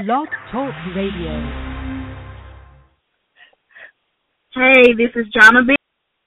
Blog Talk Radio. Hey, this is Jonna B.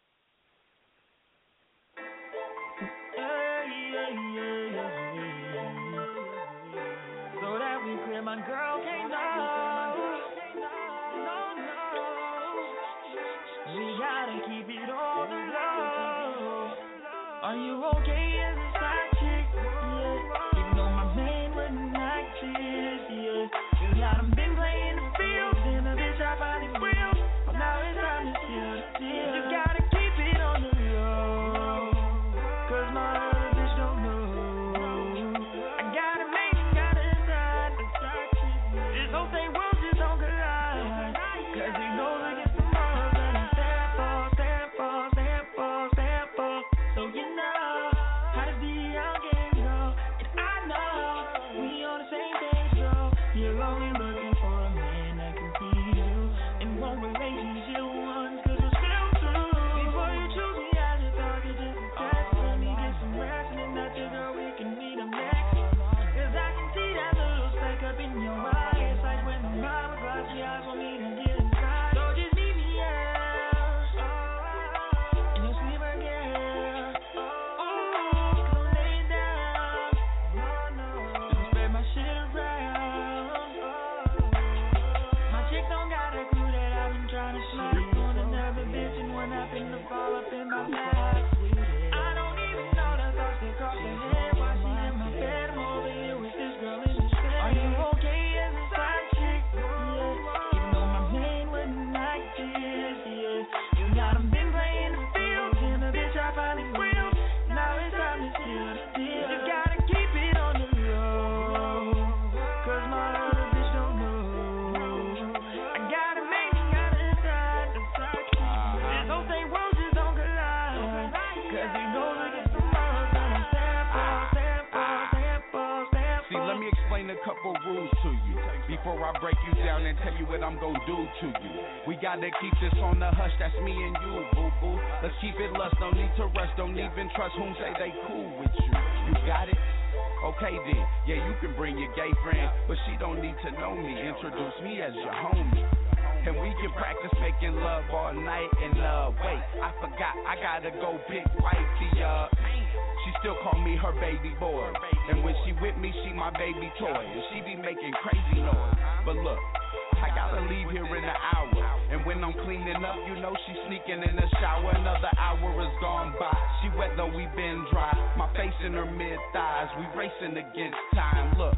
Gotta keep this on the hush, that's me and you, boo-boo. Let's keep it lush, no need to rush, don't even trust whom say they cool with you. You got it? Okay then, yeah, you can bring your gay friend, but she don't need to know me, introduce me as your homie. And we can practice making love all night, and wait, I forgot, I gotta go pick wifey up. She still call me her baby boy, and when she with me, she my baby toy, and she be making crazy noise. But look, I gotta leave here in an hour, and when I'm cleaning up, you know she's sneaking in the shower. Another hour is gone by, she wet though we been dry. My face in her mid-thighs, we racing against time. Look,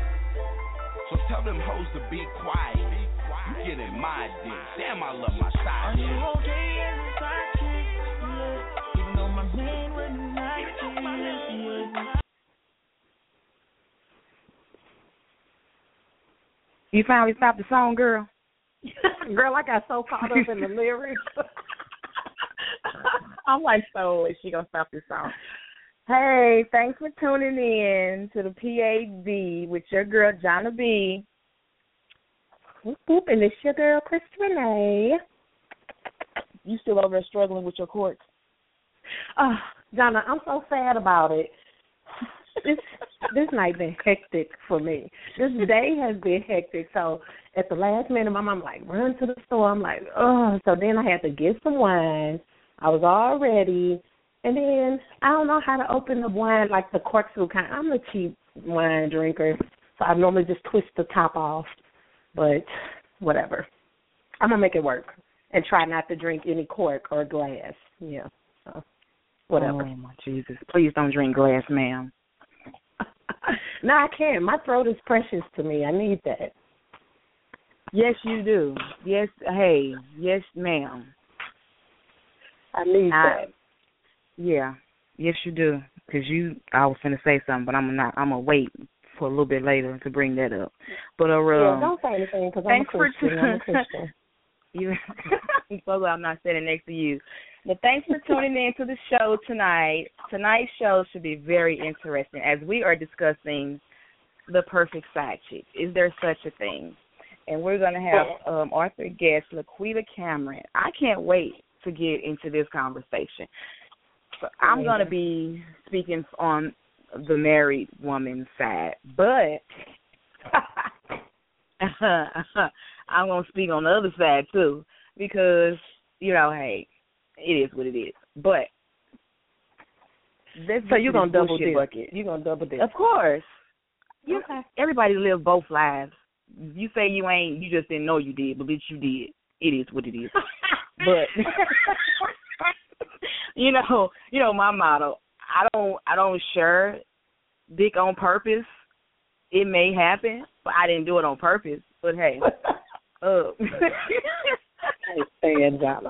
so tell them hoes to be quiet. You get in my dick, damn I love my side. Are you okay as a side chick? Yeah, even though my man wouldn't like it. You finally stopped the song, girl? Girl, I got so caught up in the lyrics. I'm like, so is she going to stop this song? Hey, thanks for tuning in to the PAD with your girl, Jonna B. Whoop, whoop, and it's your girl, Chris Renee. You still over there struggling with your courts? Jonna, I'm so sad about it. This night been hectic for me. This day has been hectic. So at the last minute, my mom like, run to the store. I'm like, oh. So then I had to get some wine. I was all ready. And then I don't know how to open the wine like the corkscrew kind. I'm a cheap wine drinker. So I normally just twist the top off. But whatever. I'm going to make it work and try not to drink any cork or glass. Yeah. So whatever. Oh, my Jesus. Please don't drink glass, ma'am. No, I can't. My throat is precious to me. I need that. Yes, you do. Yes, hey, yes, ma'am. I need that. Yeah, yes, you do. Because I was finna say something, but I'm gonna wait for a little bit later to bring that up. But yeah, don't say anything because I'm a Christian. You so glad I'm not sitting next to you. But thanks for tuning in to the show tonight. Tonight's show should be very interesting as we are discussing the perfect side chick. Is there such a thing? And we're going to have author guest Laquita Cameron. I can't wait to get into this conversation. So I'm going to be speaking on the married woman's side, but I'm gonna speak on the other side too, because hey, it is what it is. But so you're gonna double dip. Bucket. You're gonna double dip. Of course. Okay. Everybody live both lives. You say you ain't, you just didn't know you did, but bitch, you did. It is what it is. But my motto. I don't share dick on purpose. It may happen, but I didn't do it on purpose. But hey, I stand, Jana.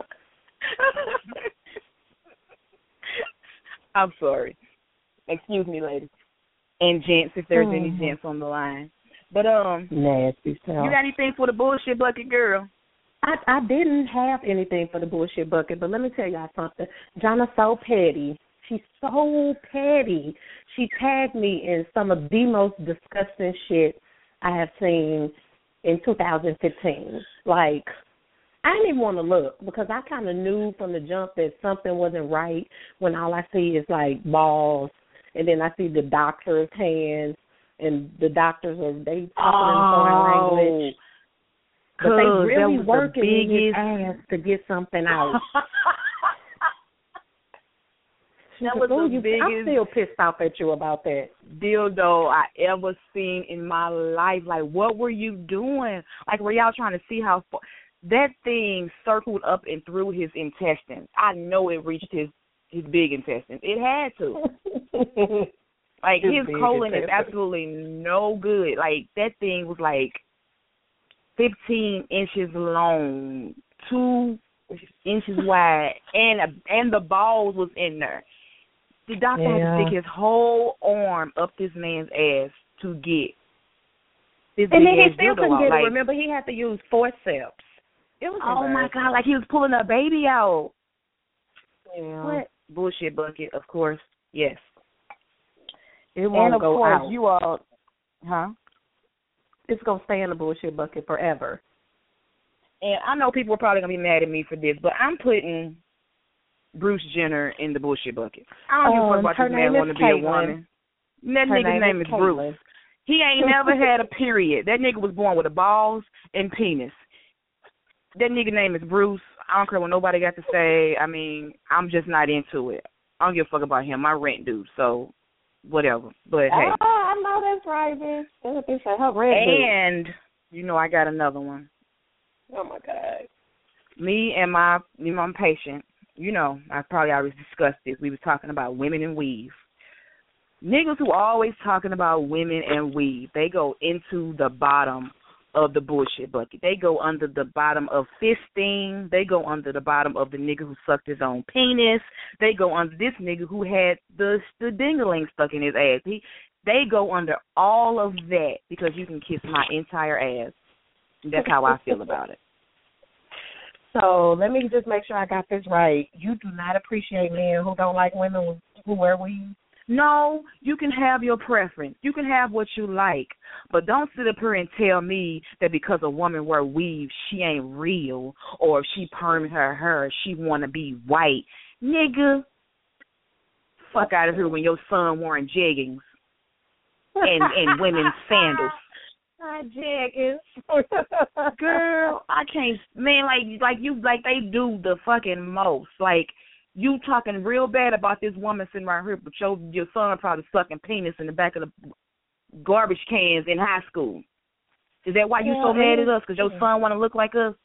I'm sorry. Excuse me, ladies and gents, if there's any gents on the line. But nasty stuff. You got anything for the bullshit bucket, girl? I didn't have anything for the bullshit bucket, but let me tell y'all something. Jana's so petty. She's so petty. She tagged me in some of the most disgusting shit I have seen in 2015. Like, I didn't even want to look because I kind of knew from the jump that something wasn't right when all I see is, like, balls, and then I see the doctor's hands, and the doctors they talking in foreign language. But they really working in his ass to get something out. That was the biggest. I'm still pissed off at you about that. Dildo I ever seen in my life. Like, what were you doing? Like, were y'all trying to see how far? That thing circled up and through his intestines. I know it reached his big intestines. It had to. Like, his colon is absolutely no good. Like, that thing was like 15 inches long, 2 inches wide, and the balls was in there. The doctor had to stick his whole arm up this man's ass to get this. And then he still couldn't get it. Remember, he had to use forceps. It was my God, like he was pulling a baby out. Yeah. What? Bullshit bucket, of course. Yes. It won't go out. And of course, you all, it's going to stay in the bullshit bucket forever. And I know people are probably going to be mad at me for this, but I'm putting Bruce Jenner in the bullshit bucket. I don't give a fuck about this man wanting to be a woman. That nigga's name is Bruce. He ain't never had a period. That nigga was born with a balls and penis. That nigga name is Bruce. I don't care what nobody got to say. I mean, I'm just not into it. I don't give a fuck about him. My rent due, so whatever. But hey. Oh, I know that's right, bitch. And I got another one. Oh my God. Me and my patient, I probably already discussed this. We was talking about women and weave. Niggas who always talking about women and weave, they go into the bottom of the bullshit bucket. They go under the bottom of fisting. They go under the bottom of the nigga who sucked his own penis. They go under this nigga who had the dingling stuck in his ass. They go under all of that because you can kiss my entire ass. That's how I feel about it. So let me just make sure I got this right. You do not appreciate men who don't like women who wear weave? No, you can have your preference. You can have what you like. But don't sit up here and tell me that because a woman wear weave, she ain't real, or if she perm her hair, she want to be white. Nigga, fuck out of here when your son wearing jeggings and women's sandals. Jeggings. Girl, I can't, man, like they do the fucking most. Like, you talking real bad about this woman sitting right here, but your son probably sucking penis in the back of the garbage cans in high school. Is that why you so mad at us? Because your son want to look like us?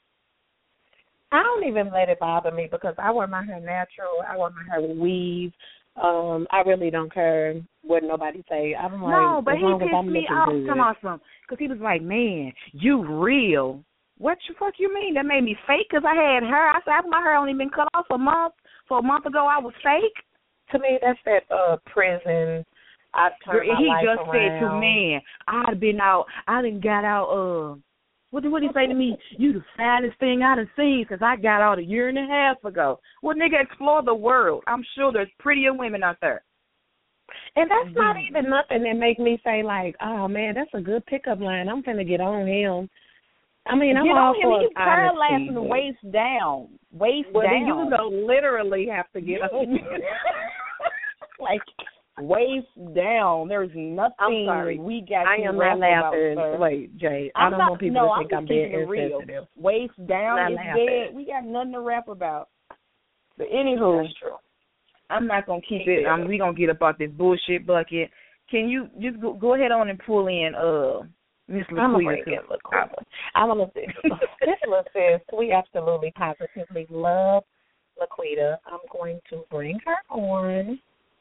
I don't even let it bother me because I wear my hair natural. I wear my hair with weave. I really don't care what nobody say. I'm like, no, but he pissed me off. Come on, because he was like, man, you real. What the fuck you mean? That made me fake because I had hair. I said, my hair only been cut off a month. So a month ago, I was fake. To me, that's that prison. I turned my life just around. Said to man, I'd been out. I done got out. What did he say to me? You the saddest thing I done seen because I got out a year and a half ago. Well, nigga, explore the world. I'm sure there's prettier women out there. And that's not even nothing that make me say like, oh man, that's a good pickup line. I'm finna get on him. I mean, I'm all for honesty. He's paralyzed from the waist down. Well, then you don't literally have to get on him. Like, waist down. There's nothing I'm sorry. we got I to am rap not laughing. about, sir. Wait, Jay, I don't want people to think I'm being insensitive. Waist down I'm is not laughing. dead. We got nothing to rap about. But anywho, That's true. I'm not going to keep it. We going to get up out this bullshit bucket. Can you just go ahead on and pull in Miss LaQuita? I'm going to say, this little sis, we absolutely positively love LaQuita. I'm going to bring her on.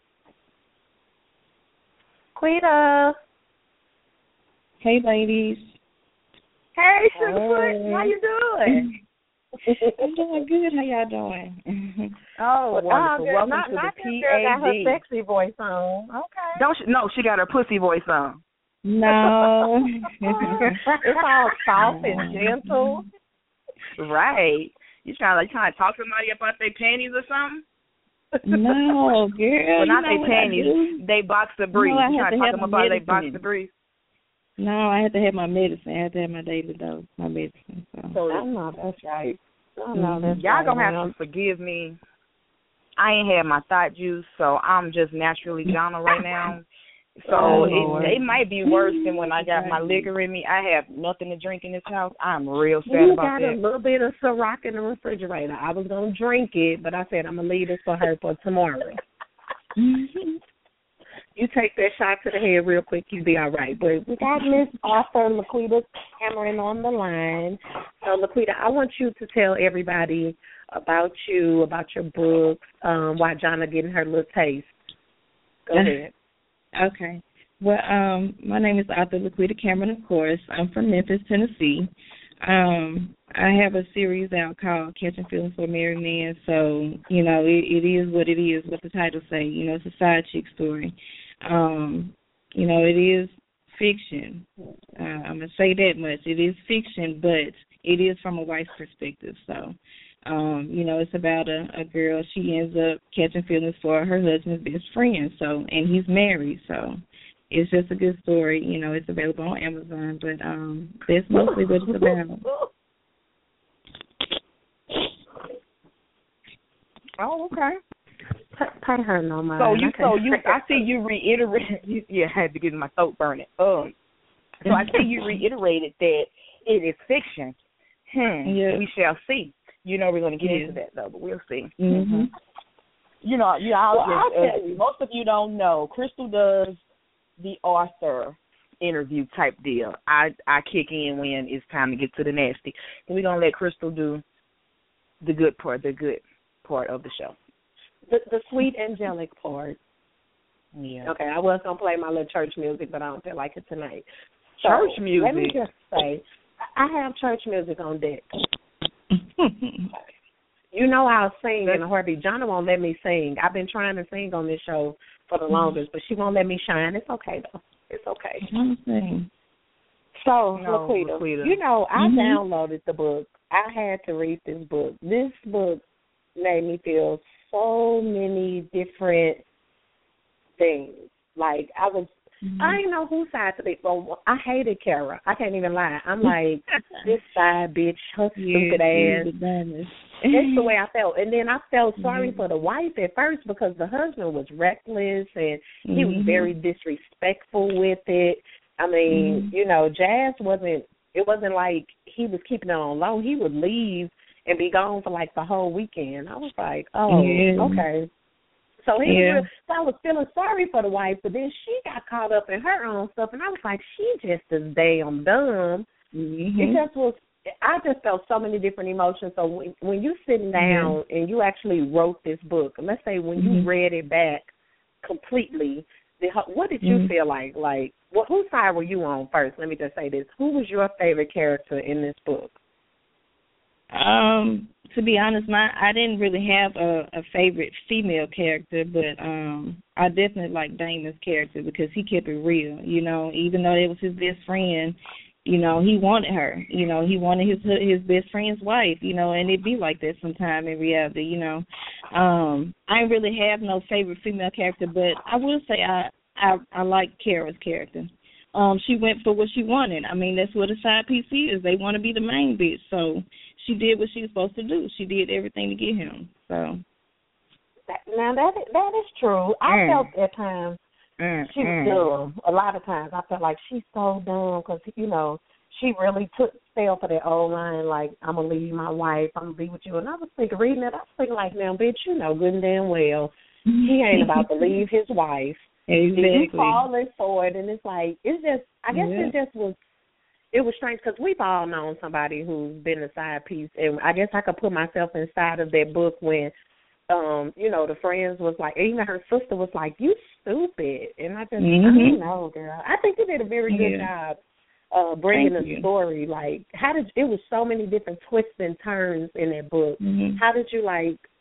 LaQuita. Hey, ladies. Hey, Sugarfoot. How you doing? I'm doing good. How y'all doing? Oh, wonderful. Welcome not to the this PAD. girl got her sexy voice on. Okay. Don't she? No, she got her pussy voice on. No. It's all soft and gentle. Right. You trying to talk to somebody about their panties or something? No, girl. Well, not their panties. They boxer briefs. No, You trying to talk to them about their boxer briefs? No, I have to have my medicine. I have to have my daily dose, my medicine. So I know that's right. I know that's y'all right. gonna have to forgive me. I ain't had my thought juice, so I'm just naturally Jonna right now. So it might be worse than when I got my liquor in me. I have nothing to drink in this house. I'm real sad about that. You got a little bit of Ciroc in the refrigerator. I was going to drink it, but I said I'm going to leave this for her for tomorrow. You take that shot to the head real quick, you'll be all right. But we got Miss Author LaQuita Cameron on the line. So, LaQuita, I want you to tell everybody about you, about your books, why Jonna getting her little taste. Go ahead. Okay. Well, my name is Author LaQuita Cameron, of course. I'm from Memphis, Tennessee. I have a series out called Catching Feelings for a Married Man, so, you know, it is what it is, what the title say. You know, it's a side chick story. You know, it is fiction. I'm going to say that much. It is fiction, but it is from a wife's perspective, so. You know, it's about a girl. She ends up catching feelings for her husband's best friend, so, and he's married, so it's just a good story. You know, it's available on Amazon, but that's mostly what it's about. Oh, okay. Pay her no mind. I see you reiterate. Yeah, I had to get my throat burning. So I see you reiterated that it is fiction. Yeah. We shall see. You know, we're going to get into that, though, but we'll see. Mm-hmm. You know, most of you don't know, Crystal does the author interview type deal. I kick in when it's time to get to the nasty. And we're going to let Crystal do the good part of the show. The sweet, angelic part. Yeah. Okay, I was going to play my little church music, but I don't feel like it tonight. So, church music? Let me just say, I have church music on deck. You know I'll sing in a heartbeat. Jonna won't let me sing. I've been trying to sing on this show for the longest, but she won't let me shine. It's okay, though. It's okay. So, LaQuita, you know, I downloaded the book. I had to read this book. This book made me feel so many different things. Like, I didn't know whose side to be. Well, I hated Kara. I can't even lie. I'm like, this side bitch, her stupid ass. That's the way I felt. And then I felt sorry for the wife at first because the husband was reckless and he was very disrespectful with it. I mean, you know, Jazz it wasn't like he was keeping it on low. He would leave and be gone for like the whole weekend. I was like, okay. So so I was feeling sorry for the wife, but then she got caught up in her own stuff, and I was like, she just as damn dumb. I just felt so many different emotions. So when you sitting down and you actually wrote this book, let's say when you read it back completely, what did you feel like? Like, whose side were you on first? Let me just say this. Who was your favorite character in this book? To be honest, I didn't really have a favorite female character, but I definitely liked Damon's character because he kept it real. You know, even though it was his best friend, you know, he wanted her. You know, he wanted his best friend's wife. You know, and it'd be like that sometime in reality. You know, I didn't really have no favorite female character, but I will say I like Kara's character. She went for what she wanted. I mean, that's what a side piece is. They want to be the main bitch, so she did what she was supposed to do. She did everything to get him. So now that is true. I felt at times She's dumb. A lot of times I feel like she's so dumb because, she really fell for that old line, like, I'm going to leave my wife, I'm going to be with you. And I was thinking, reading it, I was thinking like, now, bitch, you know good and damn well he ain't about to leave his wife. Exactly. You falling for it, and it's like, it's just, I guess it was strange because we've all known somebody who's been a side piece, and I guess I could put myself inside of that book when, the friends was like, even her sister was like, you stupid. And I just, I don't know, girl. I think you did a very good job bringing the story. Like, it was so many different twists and turns in that book. How did you,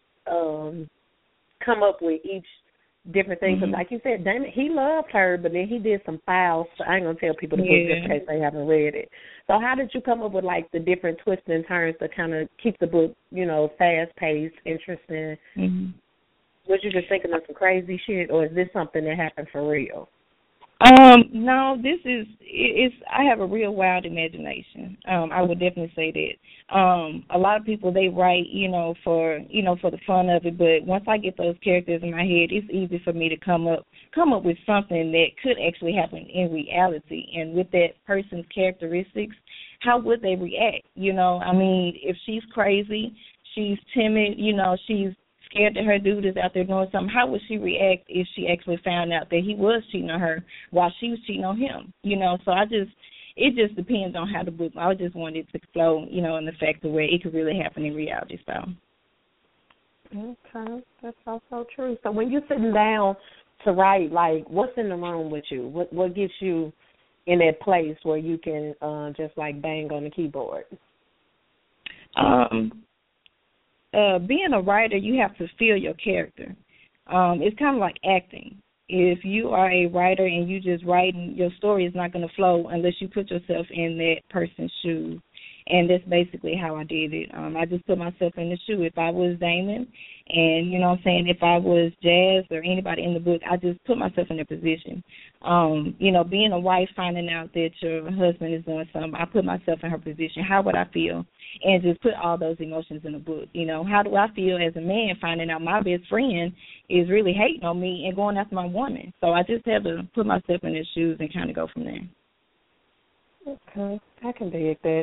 come up with each different thing? Because like you said, Damon, he loved her, but then he did some foul stuff. I ain't going to tell people the book just in case they haven't read it. So how did you come up with, the different twists and turns to kind of keep the book, fast-paced, interesting? Was you just thinking of some crazy shit, or is this something that happened for real? No, I have a real wild imagination. I would definitely say that. A lot of people, they write, for the fun of it, but once I get those characters in my head, it's easy for me to come up with something that could actually happen in reality. And with that person's characteristics, how would they react? If she's crazy, she's timid, she's scared that her dude is out there doing something, how would she react if she actually found out that he was cheating on her while she was cheating on him? So it just depends on how the book, I just wanted it to flow, in the fact of where it could really happen in reality style. Okay, that's also true. So when you're sitting down to write, what's in the room with you? What gets you in that place where you can just bang on the keyboard? Being a writer, you have to feel your character. It's kind of like acting. If you are a writer and you just writing, your story is not going to flow unless you put yourself in that person's shoes. And that's basically how I did it. I just put myself in the shoe. If I was Damon and, if I was Jazz or anybody in the book, I just put myself in their position. Being a wife, finding out that your husband is doing something, I put myself in her position. How would I feel? And just put all those emotions in the book. How do I feel as a man finding out my best friend is really hating on me and going after my woman? So I just have to put myself in their shoes and kind of go from there. Okay, I can dig that.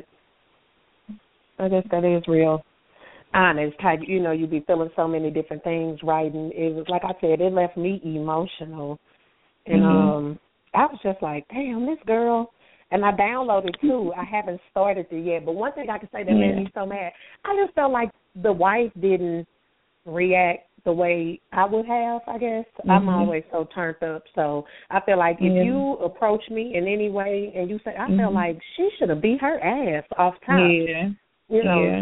I guess that is real honest. How, you be feeling so many different things writing. It was, like I said, it left me emotional. And I was just like, damn, this girl. And I downloaded, too. I haven't started it yet. But one thing I can say that made me so mad, I just felt like the wife didn't react the way I would have, I guess. I'm always so turned up. So I feel like if you approach me in any way and you say, I feel like she should have beat her ass off top. Yeah.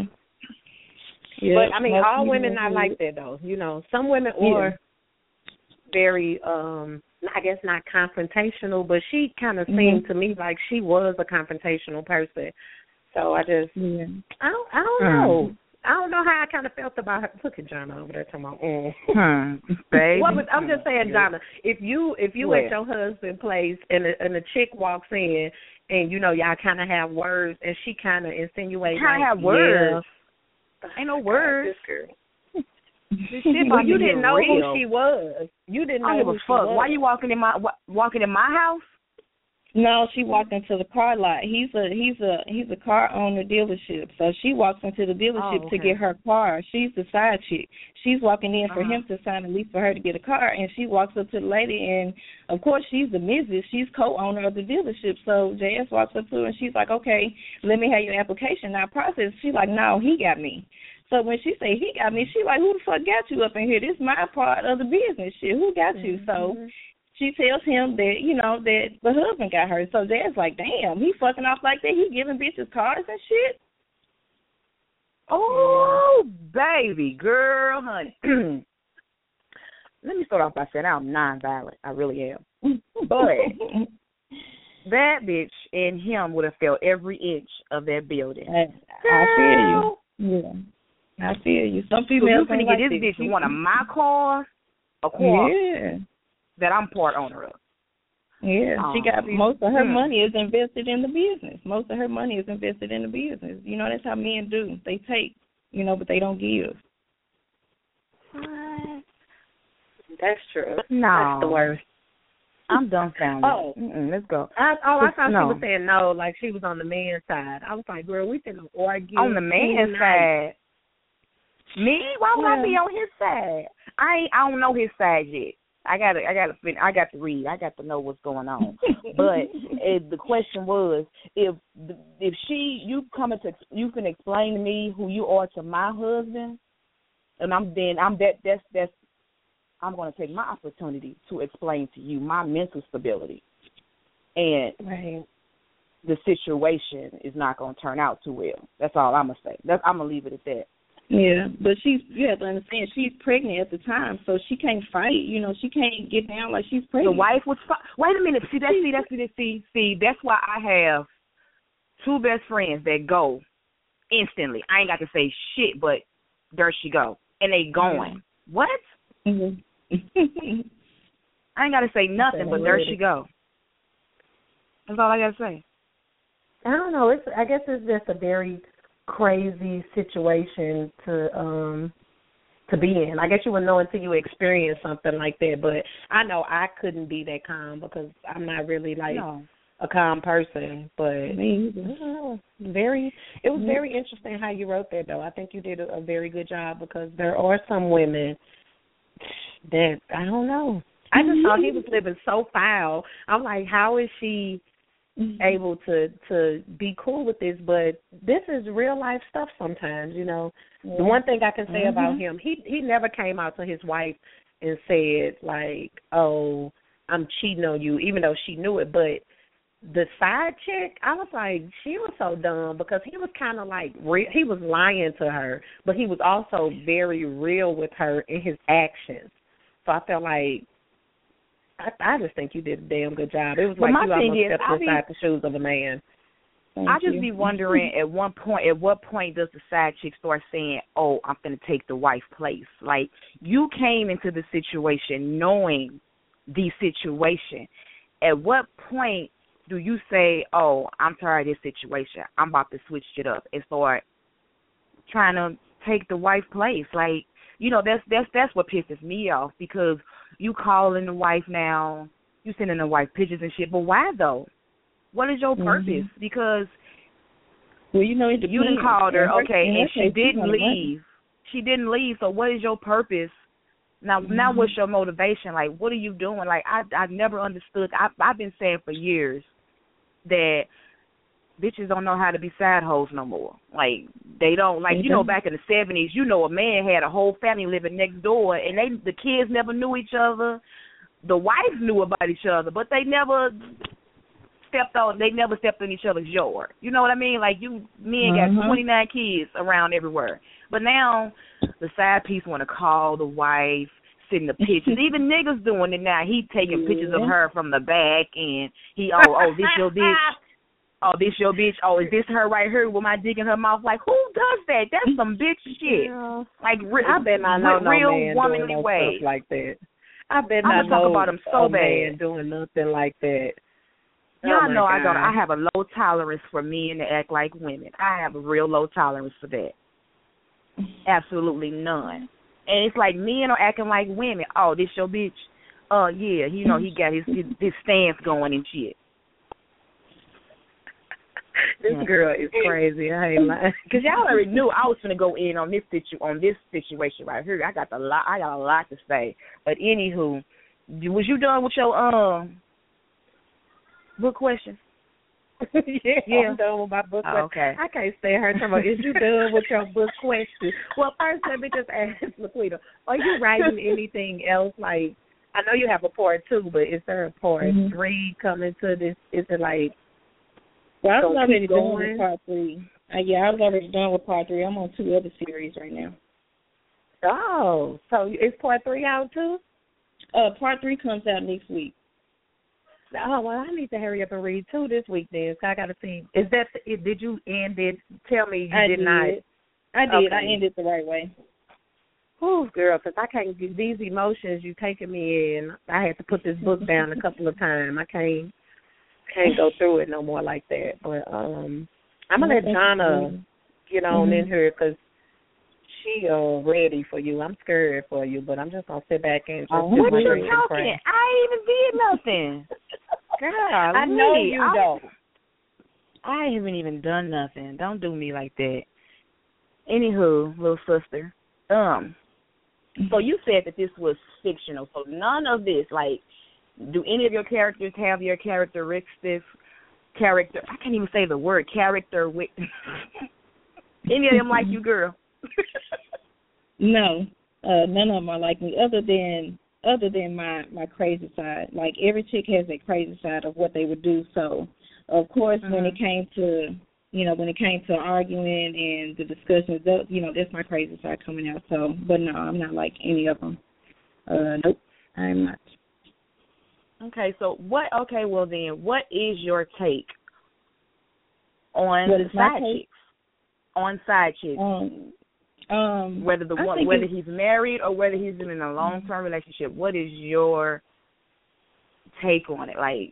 But, all women not like that, though. Some women are very, I guess not confrontational, but she kind of seemed to me like she was a confrontational person. So I just, I don't know. I don't know how I kind of felt about her. Look at Jonna over there talking about, baby. I'm just saying, Jonna, if you at your husband's place and a chick walks in and, y'all kind of have words and she kind of insinuates have words. Ain't no words. Well, you didn't know who she was. You didn't know who she was. Why you walking in my house? No, she walked into the car lot. He's a car owner dealership. So she walks into the dealership to get her car. She's the side chick. She's walking in for him to sign a lease for her to get a car, and she walks up to the lady, and of course she's the Mrs. She's co-owner of the dealership. So JS walks up to her and she's like, okay, let me have your application now process. She's like, no, he got me. So when she say he got me, she like, who the fuck got you up in here? This is my part of the business shit. Who got you? So she tells him that, that the husband got her. So Dad's like, damn, he fucking off like that? He giving bitches cars and shit? Oh, baby, girl, honey. Let me start off by saying I'm non-violent. I really am. But that bitch and him would have felt every inch of that building. I feel you. Yeah. I feel you. Some females so you finna get this bitch one of my cars, a car that I'm part owner of. Yeah, she got most of her money is invested in the business. Most of her money is invested in the business. That's how men do. They take, but they don't give. That's true. No. That's the worst. I'm dumbfounded. Oh. Let's go. I thought she No. was saying no, like she was on the man's side. I was like, girl, we finna argue. On the man's side. Me? Why would I be on his side? I don't know his side yet. I got to read. I got to know what's going on. But the question was, if you can explain to me who you are to my husband, and I'm going to take my opportunity to explain to you my mental stability, and the situation is not going to turn out too well. That's all I'm gonna say. I'm gonna leave it at that. Yeah, but you have to understand, she's pregnant at the time, so she can't fight. You know, she can't get down like she's pregnant. The wife was wait a minute. See, that's why I have two best friends that go instantly. I ain't got to say shit, but there she go, and they going. What? Mm-hmm. I ain't got to say nothing, but there she go. That's all I got to say. I don't know. I guess it's just a very crazy situation to be in. I guess you wouldn't know until you experience something like that. But I know I couldn't be that calm because I'm not really like a calm person. But it was very interesting how you wrote that, though. I think you did a very good job because there are some women that I don't know. I just thought he was living so foul. I'm like, how is she able to be cool with this? But this is real life stuff sometimes, you know. The one thing I can say about him, he never came out to his wife and said like, oh, I'm cheating on you, even though she knew it. But the side chick, I was like, she was so dumb because he was kind of like he was lying to her, but he was also very real with her in his actions. So I felt like I just think you did a damn good job. It was like you almost stepped inside the shoes of a man. I just be wondering at what point does the side chick start saying, oh, I'm going to take the wife's place? Like, you came into the situation knowing the situation. At what point do you say, oh, I'm tired of this situation, I'm about to switch it up and start trying to take the wife's place? Like, you know, that's what pisses me off, because you calling the wife now, you sending the wife pictures and shit, but why though? What is your purpose? Because well, you know, you didn't call her, okay, and she didn't leave. She didn't leave, so what is your purpose? Now what's your motivation? Like, what are you doing? Like, I never understood. I've been saying for years that bitches don't know how to be side hoes no more. Like, they don't, like, you know, back in the 70s, you know, a man had a whole family living next door, and the kids never knew each other. The wives knew about each other, but they never stepped in each other's yard. You know what I mean? Like, men got 29 kids around everywhere. But now the side piece want to call the wife, sending the pictures. Even niggas doing it now. He taking pictures of her from the back, and this your bitch. Oh, this your bitch. Oh, is this her right here with my dick in her mouth? Like, who does that? That's some bitch shit. Yeah. Like, I bet not know no real man womanly doing no ways. Stuff like that. I bet not know talk about him so man doing nothing like that. Y'all know I have a low tolerance for men to act like women. I have a real low tolerance for that. Absolutely none. And it's like men are acting like women. Oh, this your bitch. Yeah, you know, he got his stance going and shit. This girl is crazy. I ain't lying. Because y'all already knew I was going to go in on this situation right here. I got a lot to say. But anywho, was you done with your book question? Yeah, I'm done with my book question. Okay. I can't stand her talking about, is you done with your book question? Well, first let me just ask Laquita, are you writing anything else? Like, I know you have a part 2, but is there a part 3 coming to this? Is it like, well, I was already done with part 3. I was already done with part 3. I'm on 2 other series right now. Oh, so is part 3 out too? Part 3 comes out next week. Oh, well, I need to hurry up and read 2 this week then, so I got to see. Did you end it? Tell me you did not. I did. Okay. I ended the right way. Whew, girl, because I can't get these emotions you taking me in. I had to put this book down a couple of times. I can't go through it no more like that. But I'm going to let Jonna get on in here because she ready for you. I'm scared for you, but I'm just gonna sit back and just do What my you drink and talking? pray. I ain't even did nothing. Girl, I know you don't. I haven't even done nothing. Don't do me like that. Anywho, little sister. So you said that this was fictional. So none of this, like, do any of your characters have your characteristics? I can't even say the word character. With any of them like you, girl? No, none of them are like me. Other than my crazy side. Like every chick has a crazy side of what they would do. So, of course, when it came to arguing and the discussions, that's my crazy side coming out. So, but no, I'm not like any of them. Nope, I'm not. Okay, so what is your take on side chicks? Whether he's married or whether he's in a long-term relationship, what is your take on it? Like,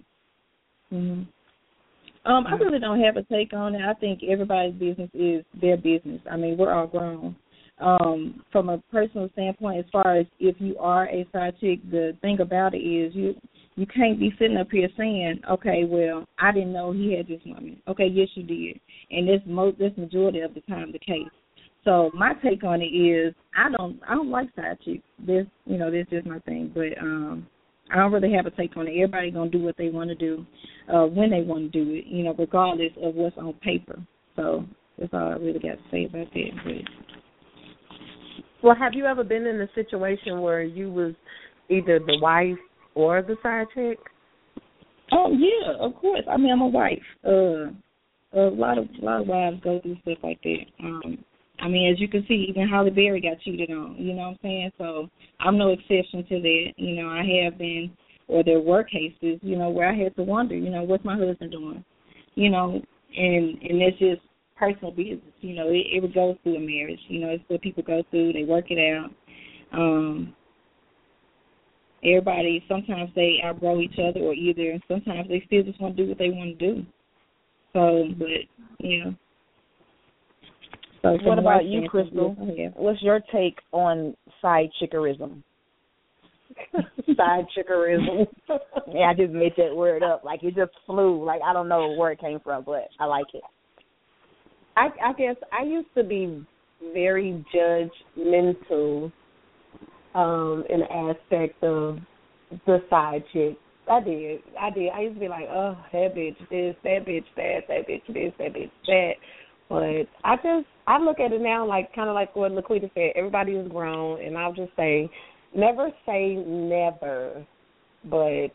I really don't have a take on it. I think everybody's business is their business. I mean, we're all grown. From a personal standpoint, as far as if you are a side chick, the thing about it is you can't be sitting up here saying, okay, well, I didn't know he had this woman. Okay, yes, you did, and that's majority of the time the case. So my take on it is I don't like side chicks. This just my thing, but I don't really have a take on it. Everybody gonna do what they want to do when they want to do it, regardless of what's on paper. So that's all I really got to say about that. But. Well, have you ever been in a situation where you was either the wife or the side chick? Oh yeah, of course. I mean, I'm a wife. A lot of wives go through stuff like that. I mean, as you can see, even Halle Berry got cheated on. You know what I'm saying? So I'm no exception to that. I have been, or there were cases, where I had to wonder, what's my husband doing? And that's just personal business. It goes through a marriage. It's what people go through. They work it out. Everybody, sometimes they outgrow each other, or either sometimes they still just want to do what they want to do. So, but, So what about you, Crystal? What's your take on side chickerism? Side chickerism. Yeah, I just made that word up. Like, it just flew. Like, I don't know where it came from, but I like it. I guess I used to be very judgmental in the aspect of the side chick. I did. I used to be like, oh, that bitch this, that bitch that bitch this, that bitch that. But I look at it now kind of like what Laquita said. Everybody is grown, and I'll just say, never say never. But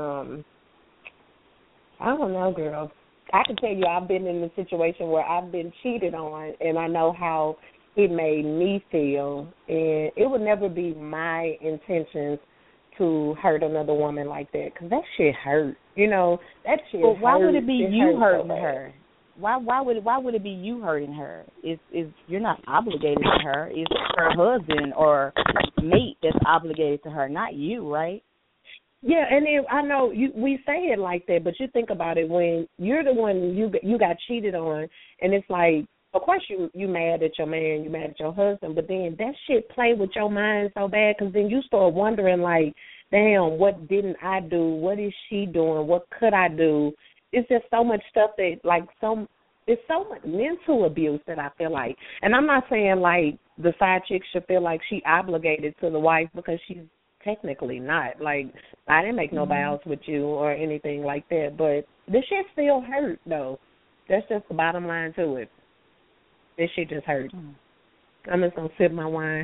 I don't know, girl. I can tell you I've been in a situation where I've been cheated on, and I know how it made me feel. And it would never be my intentions to hurt another woman like that, because that shit hurt. That shit hurt. But why would it be you hurting her? Why would it be you hurting her? Is you're not obligated to her. It's her husband or mate that's obligated to her, not you, right? Yeah, and I know we say it like that, but you think about it, when you're the one you got cheated on, and it's like, of course you mad at your man, you mad at your husband, but then that shit play with your mind so bad, because then you start wondering like, damn, what didn't I do? What is she doing? What could I do? It's just so much stuff that it's so much mental abuse that I feel like. And I'm not saying like the side chick should feel like she obligated to the wife, because she's technically not. Like, I didn't make no vows with you or anything like that, but this shit still hurt though. That's just the bottom line to it. This shit just hurt. I'm just gonna sip my wine.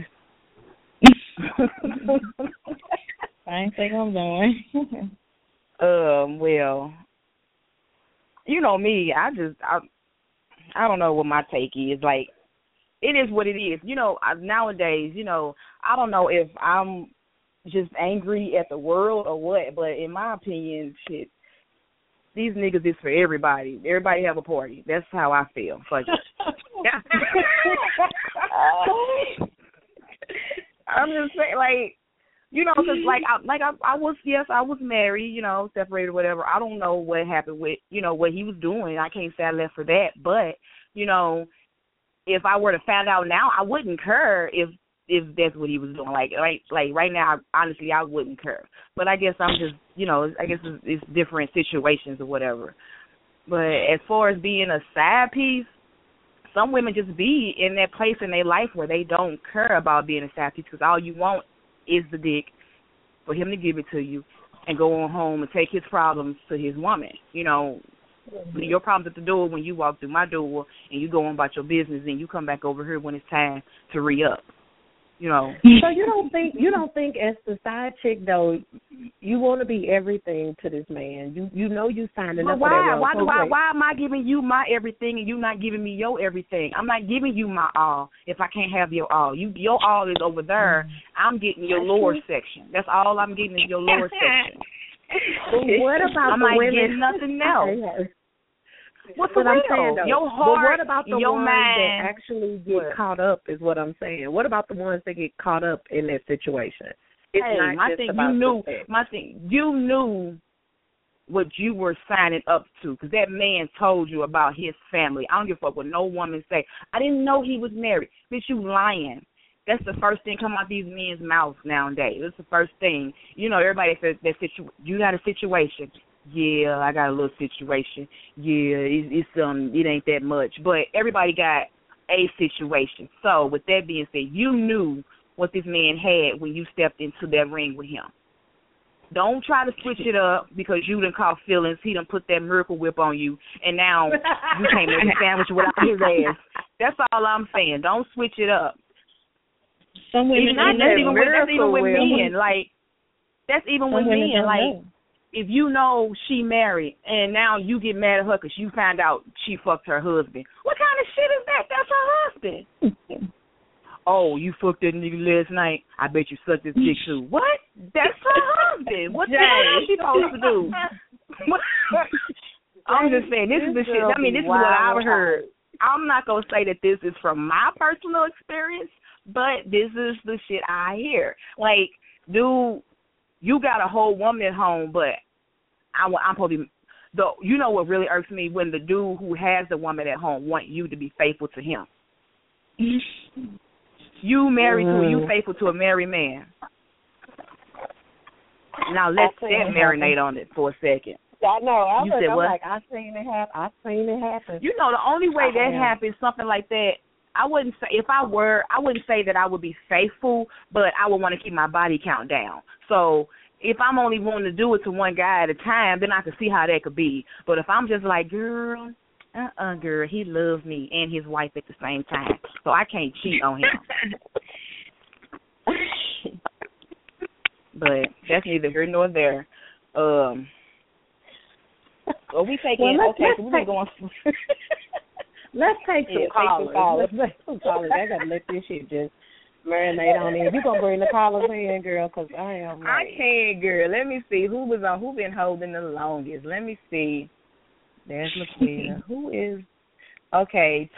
Same thing I'm doing. Well, you know me, I don't know what my take is. Like, it is what it is. Nowadays, I don't know if I'm just angry at the world or what, but in my opinion, shit, these niggas is for everybody. Everybody have a party. That's how I feel. Fuck it. I'm just saying, like, because I was married, separated, whatever. I don't know what happened with, what he was doing. I can't say I left for that, but, if I were to find out now, I wouldn't care if that's what he was doing. Like right now, honestly, I wouldn't care. But I guess I'm just, I guess it's different situations or whatever. But as far as being a side piece, some women just be in that place in their life where they don't care about being a side piece because all you want is the dick for him to give it to you and go on home and take his problems to his woman. Your problems at the door when you walk through my door and you go on about your business and you come back over here when it's time to re-up. So you don't think as the side chick though, you want to be everything to this man. You signing up for that. Why am I giving you my everything and you not giving me your everything? I'm not giving you my all if I can't have your all. Your all is over there. I'm getting your lower section. That's all I'm getting is your lower section. But what about I'm the not women? getting nothing else. What's what I'm saying, though. Your heart, but what about the your ones mind that actually get caught up is what I'm saying. What about the ones that get caught up in that situation? It's not just about you knew what you were signing up to because that man told you about his family. I don't give a fuck what no woman say. I didn't know he was married. Bitch, you lying. That's the first thing come out these men's mouths nowadays. That's the first thing. Everybody says you got a situation. Yeah, I got a little situation. Yeah, it ain't that much. But everybody got a situation. So with that being said, you knew what this man had when you stepped into that ring with him. Don't try to switch it up because you done caught feelings. He done put that Miracle Whip on you, and now you can't make a sandwich without his ass. That's all I'm saying. Don't switch it up. Some women, that's even with men. Like, that's even with men. Like, if you know she married and now you get mad at her because you found out she fucked her husband, what kind of shit is that? That's her husband. Oh, you fucked that nigga last night. I bet you sucked his dick too. What? That's her husband. What the hell is she supposed to do? I'm just saying, this is the shit. I mean, this is what I've heard. I'm not going to say that this is from my personal experience, but this is the shit I hear. Like, dude, you got a whole woman at home, but I'm probably what really irks me when the dude who has the woman at home want you to be faithful to him. You married to her, you faithful to a married man. Now let's marinate on it for a second. I know. I'm like, I seen it happen. The only way that happens, something like that, I wouldn't say that I would be faithful, but I would want to keep my body count down. So if I'm only wanting to do it to one guy at a time, then I can see how that could be. But if I'm just like, girl, girl, he loves me and his wife at the same time, so I can't cheat on him. But that's neither here nor there. Well, we taking we're going. Let's take some callers. Let's take some callers. I gotta let this shit just marinate on in. You gonna bring the callers in, girl? Because I am. I can't, girl. Let me see who been holding the longest. Let me see. There's Laquita. Who is? Okay,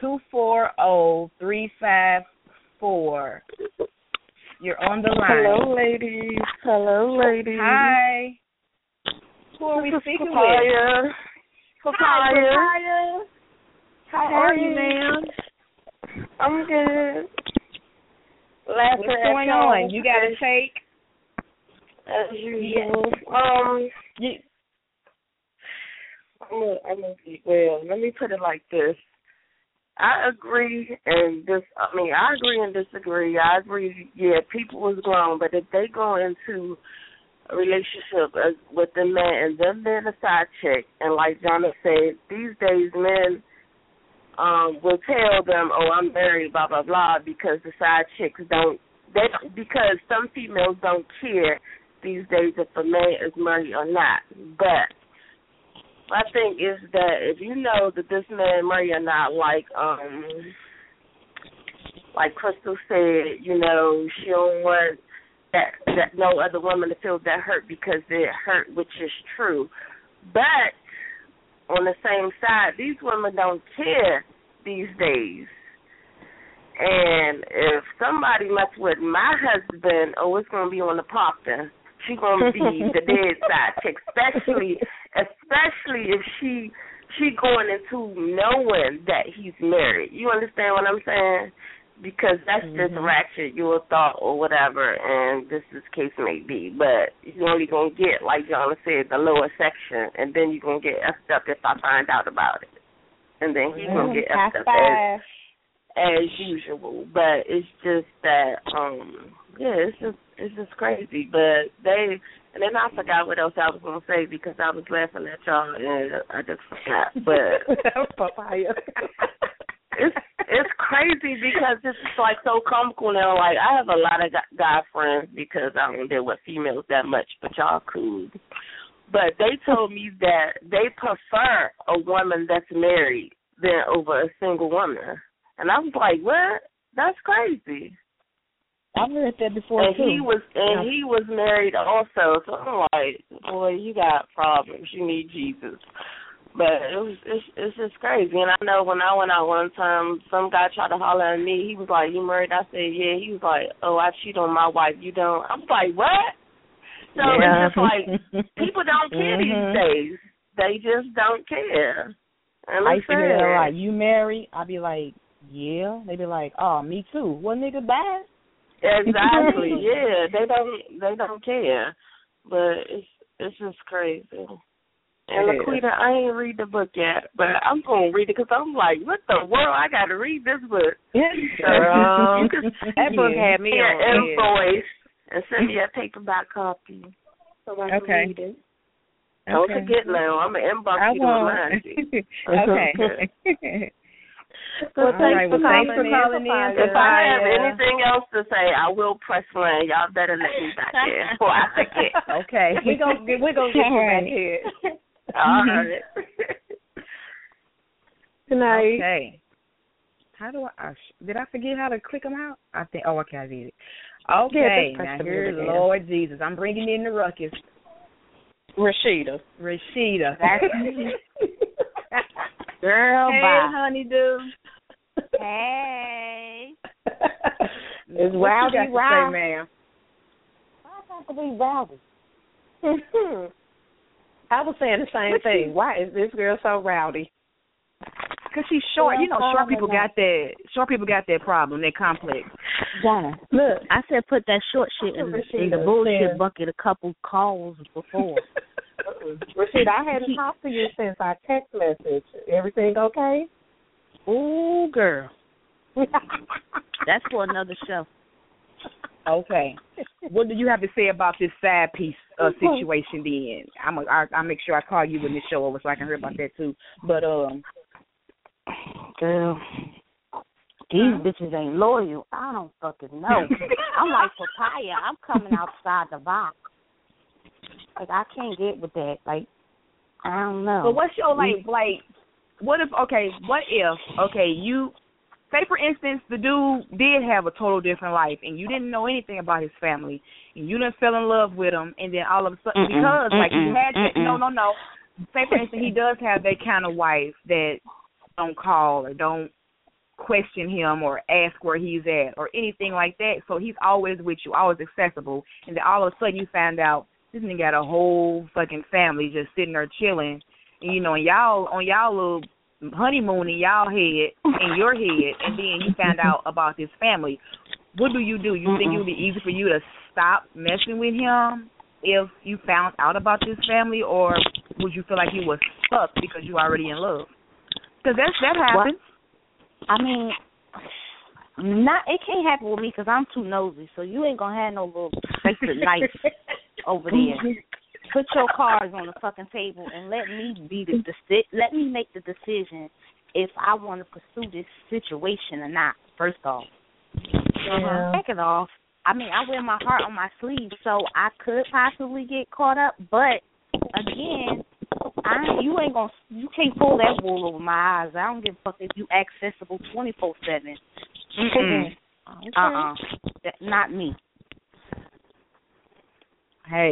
240-354. You're on the line. Hello, ladies. Hi. Who are we speaking with? Papaya. How are you, ma'am? I'm good. What's going on? You got a take? As usual. Well, let me put it like this. I agree and disagree. I agree, people was grown, but if they go into a relationship with the man and them being a side chick, and like Jonna said, these days men will tell them, oh, I'm married, blah, blah, blah, because the side chicks because some females don't care these days if a man is married or not. But my thing is that if you know that this man married or not, like Crystal said, she don't want that no other woman to feel that hurt because it hurt, which is true. But on the same side, these women don't care these days. And if somebody mess with my husband, it's going to be on the popping. She's going to be the dead side chick, especially if she she going into knowing that he's married. You understand what I'm saying? Because that's just ratchet, you would thought, or whatever, and this case may be. But you're only going to get, like Jonna said, the lower section, and then you're going to get effed up if I find out about it. And then he's going to get effed up as usual. But it's just that, it's just crazy. But and then I forgot what else I was going to say because I was laughing at y'all, and I just forgot. But papaya. It's crazy because it's like so comical now. Like, I have a lot of guy friends because I don't deal with females that much, but y'all cool. But they told me that they prefer a woman that's married than over a single woman. And I was like, what? That's crazy. I've heard that before, and too. He was married also. So I'm like, boy, you got problems. You need Jesus. But it's just crazy. And I know when I went out one time, some guy tried to holler at me. He was like, you married? I said, yeah. He was like, oh, I cheat on my wife. You don't? I was like, what? So it's just like people don't care these days. They just don't care. And I used to hear that, like, you married? I'd be like, yeah. They'd be like, oh, me too. What nigga bad? Exactly. Yeah. They don't care. But it's just crazy. And Laquita, I ain't read the book yet, but I'm going to read it because I'm like, what the world? I got to read this book. That book had me on invoice and send me a paperback copy so I can read it. Don't forget now. I'm an inbox you to remind you. Okay. Well, thanks for calling in. If I have anything else to say, I will press one. Y'all better let me back in before I forget. Okay. We're gonna get you back here. All right. Good night. Okay. How do I? Did I forget how to click them out? I think. Oh, okay, I did it. Okay. Now here's Lord Jesus. I'm bringing in the ruckus. Rashida. That's me. Girl, hey, bye. honeydew. Hey. It's rowdy, say, ma'am? Why have to be rowdy? I was saying the same thing. Why is this girl so rowdy? Because she's short. You know, short people got that problem, that complex. Jonna, look, I said put that short shit in the bullshit bucket a couple calls before. Rashida, I hadn't talked to you since our text message. Everything okay? Ooh, girl. That's for another show. Okay. What do you have to say about this side piece situation then? I'll make sure I call you when this show over so I can hear about that too. But, girl, these bitches ain't loyal. I don't fucking know. I'm like papaya. I'm coming outside the box. Like, I can't get with that. Like, I don't know. But what's your, what if, you, say for instance, the dude did have a total different life and you didn't know anything about his family and you done fell in love with him and then all of a sudden, because, you had that, no. Say for instance, he does have that kind of wife that don't call or don't question him or ask where he's at or anything like that. So he's always with you, always accessible. And then all of a sudden you find out this nigga got a whole fucking family just sitting there chilling. And, and y'all on y'all little honeymoon in y'all head, in your head, and then you find out about this family. What do? You think it would be easy for you to stop messing with him if you found out about this family, or would you feel like you was stuck because you already in love? Because that happens. I mean, it can't happen with me because I'm too nosy. So you ain't gonna have no little secret knife over there. Put your cards on the fucking table and let me let me make the decision if I want to pursue this situation or not. First off, second off, I mean I wear my heart on my sleeve, so I could possibly get caught up. But again, you can't pull that wool over my eyes. I don't give a fuck if you accessible 24/7. Not me. Hey,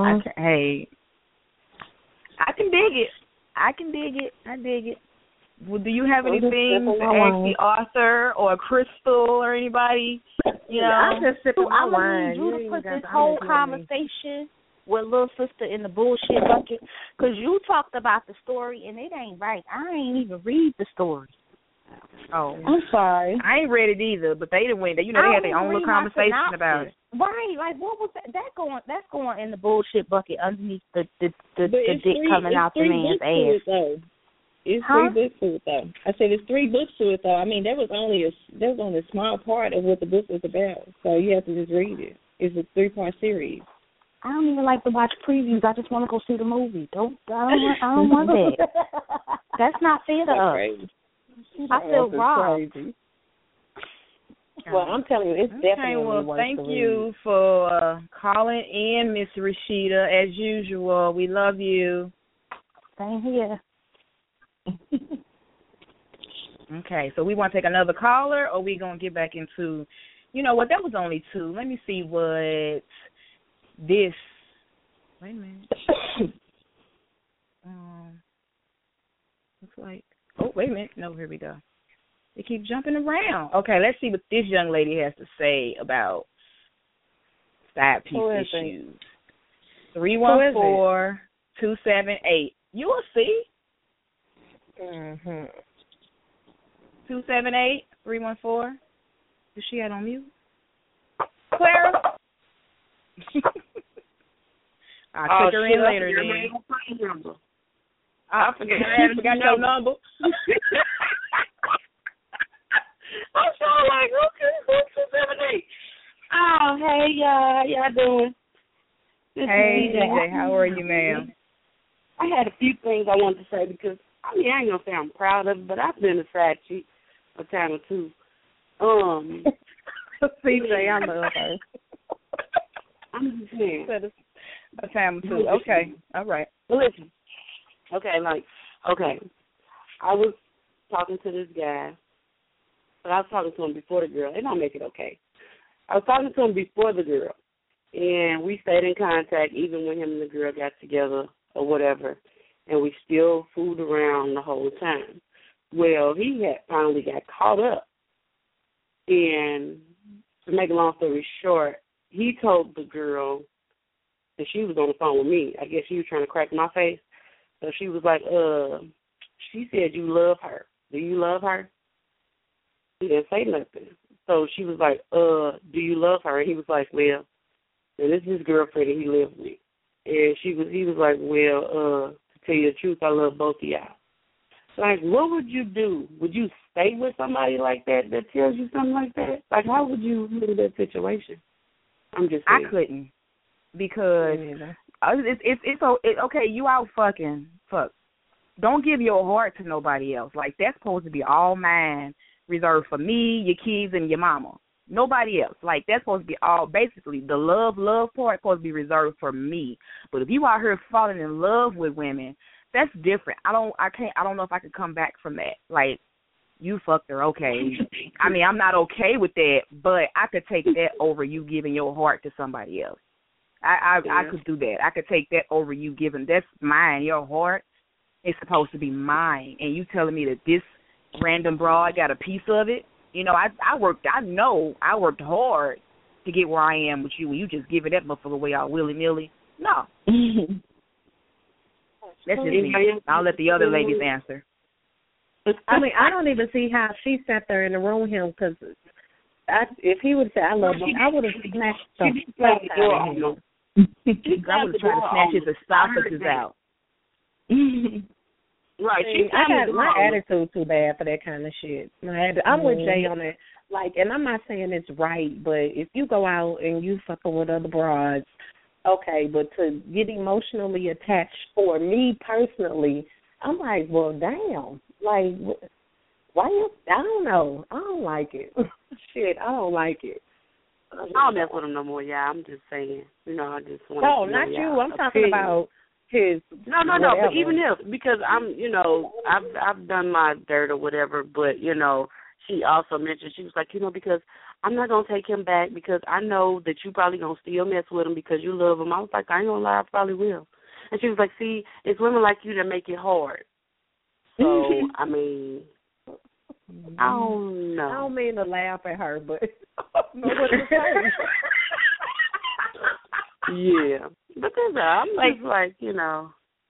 I can dig it. I dig it. Well, do you have anything to ask the author or Crystal or anybody? I'm just sipping my wine. I need you to put this whole conversation with little sister in the bullshit bucket? Because you talked about the story, and it ain't right. I ain't even read the story. Oh, I'm sorry. I ain't read it either, but they didn't win. You know, they had their own little conversation about it. Right, like what was that? That's going in the bullshit bucket underneath the dick coming out the man's ass. It's 3 books to it though. I said it's 3 books to it though. I mean, that was only a small part of what the book was about. So you have to just read it. It's a 3-part series. I don't even like to watch previews. I just want to go see the movie. I don't want that. That's not fair to us. I feel robbed. Crazy. Well, I'm telling you, it's definitely worth thank to you read. for calling in, Miss Rashida. As usual, we love you. Same here. Okay, so we want to take another caller, or we going to get back into, you know what, that was only 2. Let me see what this, wait a minute. Looks like, oh, wait a minute. No, here we go. They keep jumping around. Okay, let's see what this young lady has to say about side piece issues. 314-278. You will see. 278-314. Is she at on mute? Clara? I'll click her in later then. I forgot your number. I'm so like, okay, 278. Oh, hey, y'all. How y'all doing? Hey, DJ. How are you, ma'am? I had a few things I wanted to say because, I mean, I ain't going to say I'm proud of it, but I've been a side chick a time or two. CJ, I love her. I'm just saying. A time or two. Okay. All right. Well, listen. Okay, I was talking to this guy, but I was talking to him before the girl. It don't make it okay. I was talking to him before the girl, and we stayed in contact even when him and the girl got together or whatever, and we still fooled around the whole time. Well, he had finally got caught up, and to make a long story short, he told the girl that she was on the phone with me. I guess she was trying to crack my face. So she was like, she said you love her. Do you love her? He didn't say nothing. So she was like, do you love her? And he was like, well, and this is his girlfriend that he lives with. And he was like, well, to tell you the truth, I love both of y'all. Like, what would you do? Would you stay with somebody like that tells you something like that? Like, how would you handle that situation? I'm just saying. I couldn't because it's okay. You out fucking fuck. Don't give your heart to nobody else. Like that's supposed to be all mine, reserved for me, your kids, and your mama. Nobody else. Like that's supposed to be all. Basically, the love part supposed to be reserved for me. But if you out here falling in love with women, that's different. I don't know if I could come back from that. Like you fucked her, okay. I mean, I'm not okay with that, but I could take that over you giving your heart to somebody else. I could do that. I could take that over you giving. That's mine. Your heart is supposed to be mine, and you telling me that this random broad got a piece of it. You know, I worked hard to get where I am with you, and you just giving that motherfucker away all willy-nilly. No. That's just me. I'll let the other ladies answer. I mean, I don't even see how she sat there in the room with him because if he would say I love him, I would have smashed the fuck out of him. I would have tried to snatch his esophagus out. Right. I got my attitude too bad for that kind of shit. I'm with Jay on it. Like, and I'm not saying it's right, but if you go out and you fucking with other broads, okay, but to get emotionally attached for me personally, I'm like, well, damn. Like, why you? I don't know. I don't like it. Shit, I don't like it. I don't mess with him no more, yeah. I'm just saying. You know, I just want to know. No, not you. I'm talking about his. No. But even if, because I've done my dirt or whatever. But she also mentioned, she was like, because I'm not gonna take him back because I know that you probably gonna still mess with him because you love him. I was like, I ain't gonna lie, I probably will. And she was like, see, it's women like you that make it hard. So I mean, I don't know. I don't mean to laugh at her, but I don't know what to say. Yeah. But then I'm just like, you know.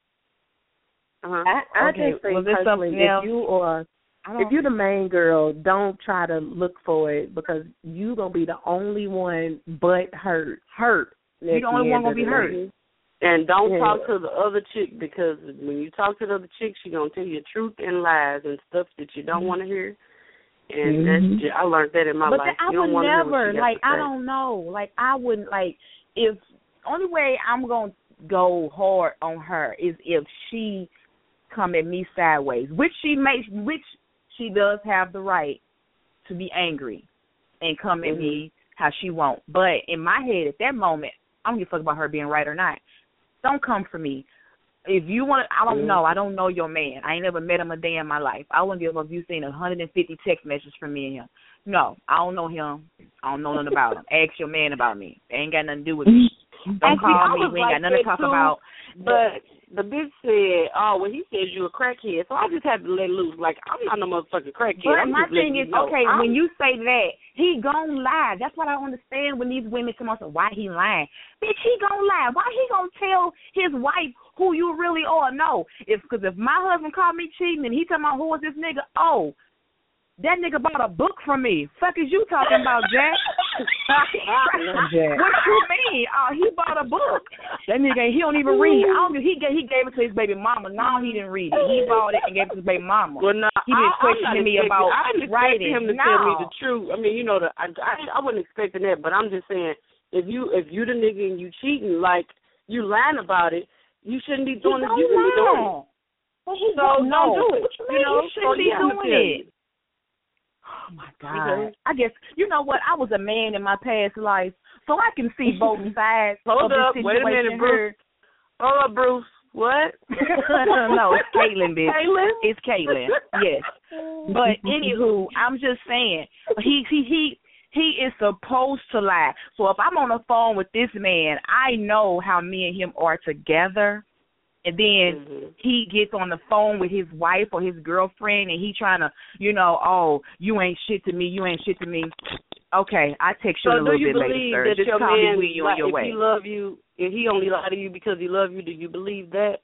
I Okay, just think was there personally, something else? if you're the main girl, don't try to look for it because you're gonna be the only one but hurt. You're the only one gonna be hurt. And don't talk to the other chick because when you talk to the other chick, she's gonna tell you truth and lies and stuff that you don't want to hear. And that's just, I learned that in my life. But you I don't would never, like, I don't know. Like, I wouldn't, like, if, only way I'm going to go hard on her is if she come at me sideways, which she does have the right to be angry and come at me how she won't. But in my head, at that moment, I don't give a fuck about her being right or not. Don't come for me. If you want, I don't know. I don't know your man. I ain't never met him a day in my life. I wouldn't give a fuck if you seen 150 text messages from me and him. No, I don't know him. I don't know nothing about him. Ask your man about me. It ain't got nothing to do with me. Don't call me. We ain't got nothing to talk about. But the bitch said, well, he said you a crackhead, so I just had to let loose. Like, I'm not no motherfucking crackhead. But my thing is, when you say that, he gon' lie. That's what I understand when these women come up and say, why he lying? Bitch, he gon' lie. Why he gon' tell his wife who you really are? No. Because if my husband called me cheating and he talking about who is this nigga, that nigga bought a book from me. Fuck is you talking about, Jack? What you mean? He bought a book. That nigga, he don't even read. He gave it to his baby mama. No, he didn't read it. He bought it and gave it to his baby mama. Well, no, he been questioning me about writing. I didn't expect him to tell me the truth. I mean, you know, I wasn't expecting that, but I'm just saying, if you the nigga and you cheating, like you lying about it, you shouldn't be doing it. You shouldn't be doing it. Well, he don't do it. You know, he shouldn't be doing it. Oh, my God. I guess, you know what? I was a man in my past life, so I can see both sides Hold of up. the situation. Wait a minute, Bruce. Hold up, Bruce. What? No, it's Caitlin, bitch. Caitlin? It's Caitlin, yes. But, anywho, I'm just saying, he is supposed to lie. So if I'm on the phone with this man, I know how me and him are together. And then he gets on the phone with his wife or his girlfriend, and he trying to, you know, you ain't shit to me, you ain't shit to me. Okay, I text you a little bit later, sir. Just call me when you on your way. If he love you, if he only lie to you because he love you, do you believe that?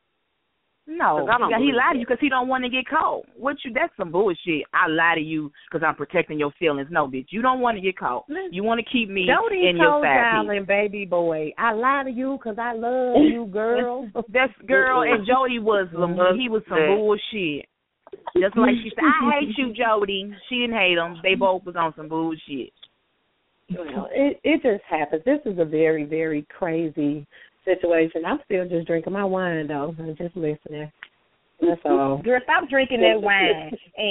No, he lied to you because he don't want to get caught. That's some bullshit. I lie to you because I'm protecting your feelings. No, bitch, you don't want to get caught. You want to keep me in your side piece. Baby boy, I lie to you because I love you, girl. That's girl, and Jody was some bullshit. Just like she said, I hate you, Jody. She didn't hate him. They both was on some bullshit. Well, it just happens. This is a very, very crazy situation. I'm still just drinking my wine, though. I'm just listening. That's all. Girl, stop drinking that wine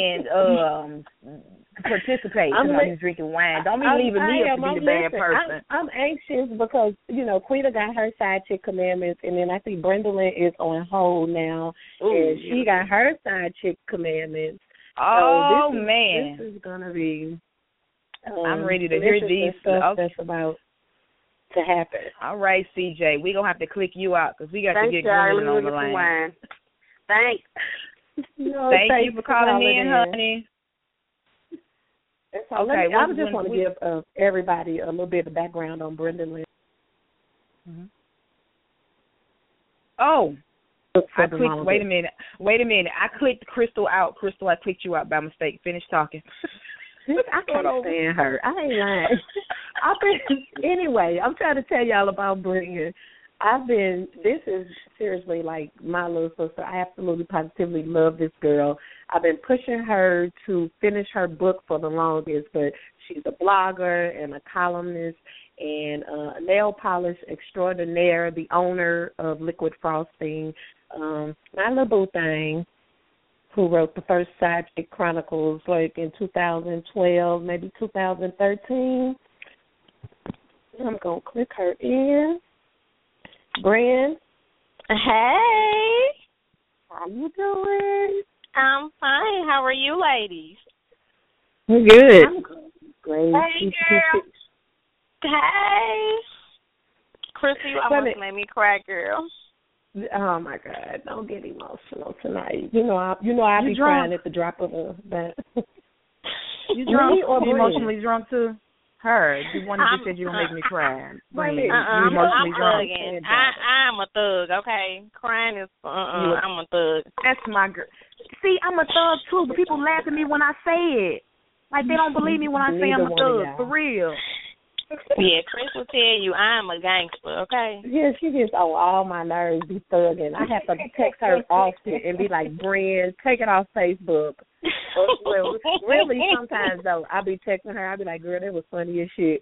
and participate. I'm drinking wine. Don't be leaving me up to be the bad person. I'm anxious because, you know, Quita got her side chick commandments, and then I see Brendolyn is on hold now, and she got her side chick commandments. Oh, man. This is going to be... I'm ready to hear these stuff that's about to happen. All right, CJ, we're going to have to click you out because we got to get Gwendolyn on the line. Thanks. Thank you for calling in, honey. Okay, I just want to give everybody a little bit of background on Brendolyn. Mm-hmm. Oh, I clicked. Wait a minute. I clicked Crystal out. Crystal, I clicked you out by mistake. Finish talking. I can't stand her. I ain't lying. Anyway, I'm trying to tell y'all about Brian. This is seriously like my little sister. I absolutely positively love this girl. I've been pushing her to finish her book for the longest, but she's a blogger and a columnist and a nail polish extraordinaire, the owner of Liquid Frosting, my little boo thing, who wrote the first Side Chick Chronicles like in 2012, maybe 2013. I'm going to click her in. Bren. Hey. How you doing? I'm fine. How are you ladies? We're good. I'm good. Great. Hey, girl. Hey. Chrissy, you almost made me cry, girl. Oh my God! Don't get emotional tonight. You know I be crying at the drop of a bat. You drunk? Or you emotionally drunk too? Her, the one that said you gonna make me cry. Wait, you I'm emotionally thugging. I'm a thug, okay? Crying is, I'm a thug. That's my girl. See, I'm a thug too, but people laugh at me when I say it. Like, they don't believe me when I say I'm a thug, for real. Yeah, Chris will tell you I'm a gangster, okay? Yeah, she just on all my nerves, be thugging. I have to text her often and be like, Brian, take it off Facebook. Well, really, sometimes, though, I'll be texting her. I'll be like, girl, that was funny as shit.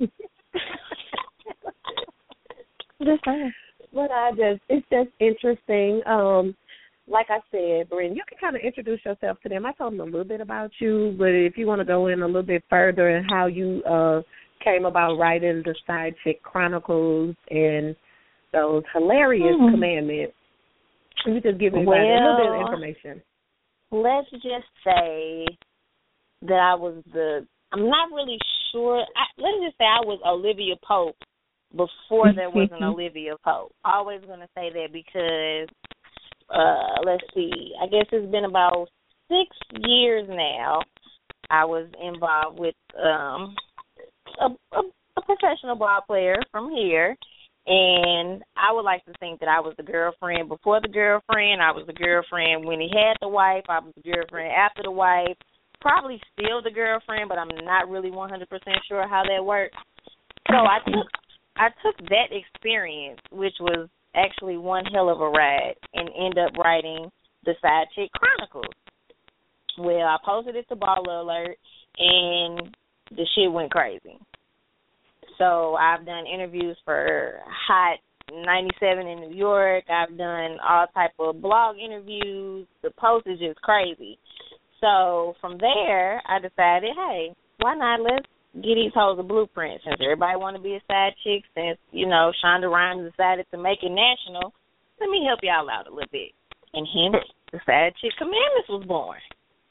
Just fine. But it's just interesting. Like I said, Brian, you can kind of introduce yourself to them. I told them a little bit about you, but if you want to go in a little bit further and how you came about writing the Side Chick Chronicles and those hilarious commandments, you just give me a little bit of information. Let's just say that I'm not really sure. Let's just say I was Olivia Pope before there was an Olivia Pope. Always going to say that because, let's see, I guess it's been about 6 years now I was involved with a professional ball player from here, and I would like to think that I was the girlfriend before the girlfriend. I was the girlfriend when he had the wife. I was the girlfriend after the wife. Probably still the girlfriend, but I'm not really 100% sure how that works. So I took that experience, which was actually one hell of a ride, and ended up writing the Side Chick Chronicles. Well, I posted it to Baller Alert, and the shit went crazy. So I've done interviews for Hot 97 in New York. I've done all type of blog interviews. The post is just crazy. So from there, I decided, hey, why not let's get these hoes a blueprint. Since everybody want to be a side chick, since, Shonda Rhimes decided to make it national, let me help y'all out a little bit. And hence, the Side Chick Commandments was born.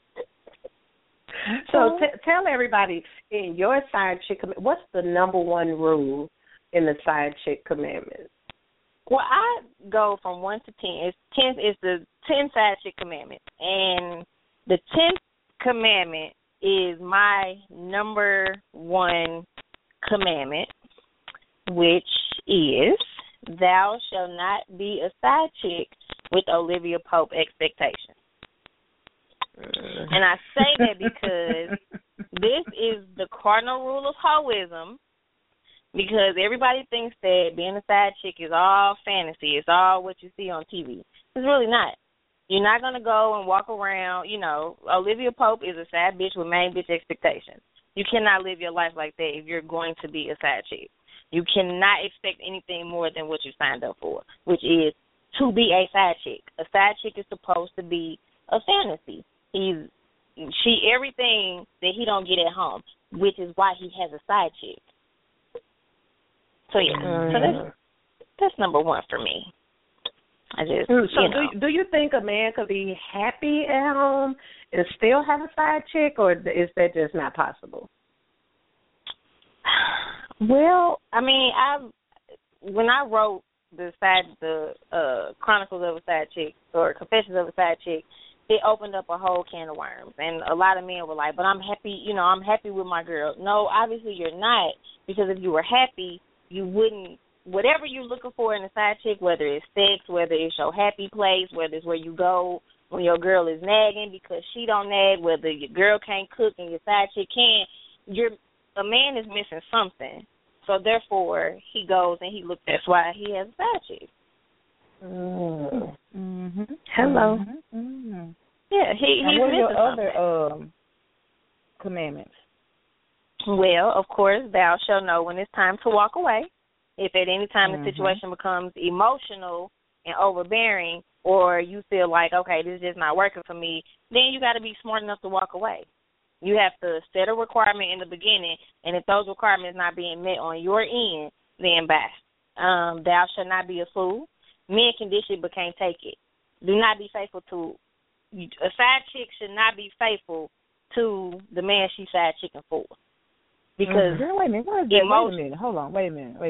So tell everybody, in your Side Chick, what's the number one rule in the Side Chick Commandments? Well, I go from 1 to 10. It's the 10 Side Chick Commandments. And the 10th commandment is my number one commandment, which is, thou shalt not be a side chick with Olivia Pope expectations. And I say that because this is the cardinal rule of hoism, because everybody thinks that being a side chick is all fantasy. It's all what you see on TV. It's really not. You're not going to go and walk around, Olivia Pope is a side bitch with main bitch expectations. You cannot live your life like that if you're going to be a side chick. You cannot expect anything more than what you signed up for, which is to be a side chick. A side chick is supposed to be a fantasy. She everything that he don't get at home, which is why he has a side chick. So yeah, so that's number one for me. I just do you think a man could be happy at home and still have a side chick, or is that just not possible? Well, I mean, when I wrote the Chronicles of a Side Chick or Confessions of a Side Chick, it opened up a whole can of worms, and a lot of men were like, "But I'm happy, I'm happy with my girl." No, obviously you're not, because if you were happy, you wouldn't. Whatever you're looking for in a side chick, whether it's sex, whether it's your happy place, whether it's where you go when your girl is nagging because she don't nag, whether your girl can't cook and your side chick can, a man is missing something. So therefore, he goes and he looks. That's why he has a side chick. Mm-hmm. Hello. Mm-hmm. Yeah, he's what are missing your something. other commandments? Well, of course, thou shalt know when it's time to walk away. If at any time the situation becomes emotional and overbearing, or you feel like, okay, this is just not working for me, then you got to be smart enough to walk away. You have to set a requirement in the beginning, and if those requirements not being met on your end, then bye. Thou shalt not be a fool. Men can dish it but can't take it. Do not be faithful to a side chick. Should not be faithful to the man she's side chicking for, because Girl, wait a minute. What is that? Wait a minute. Hold on. Wait a minute.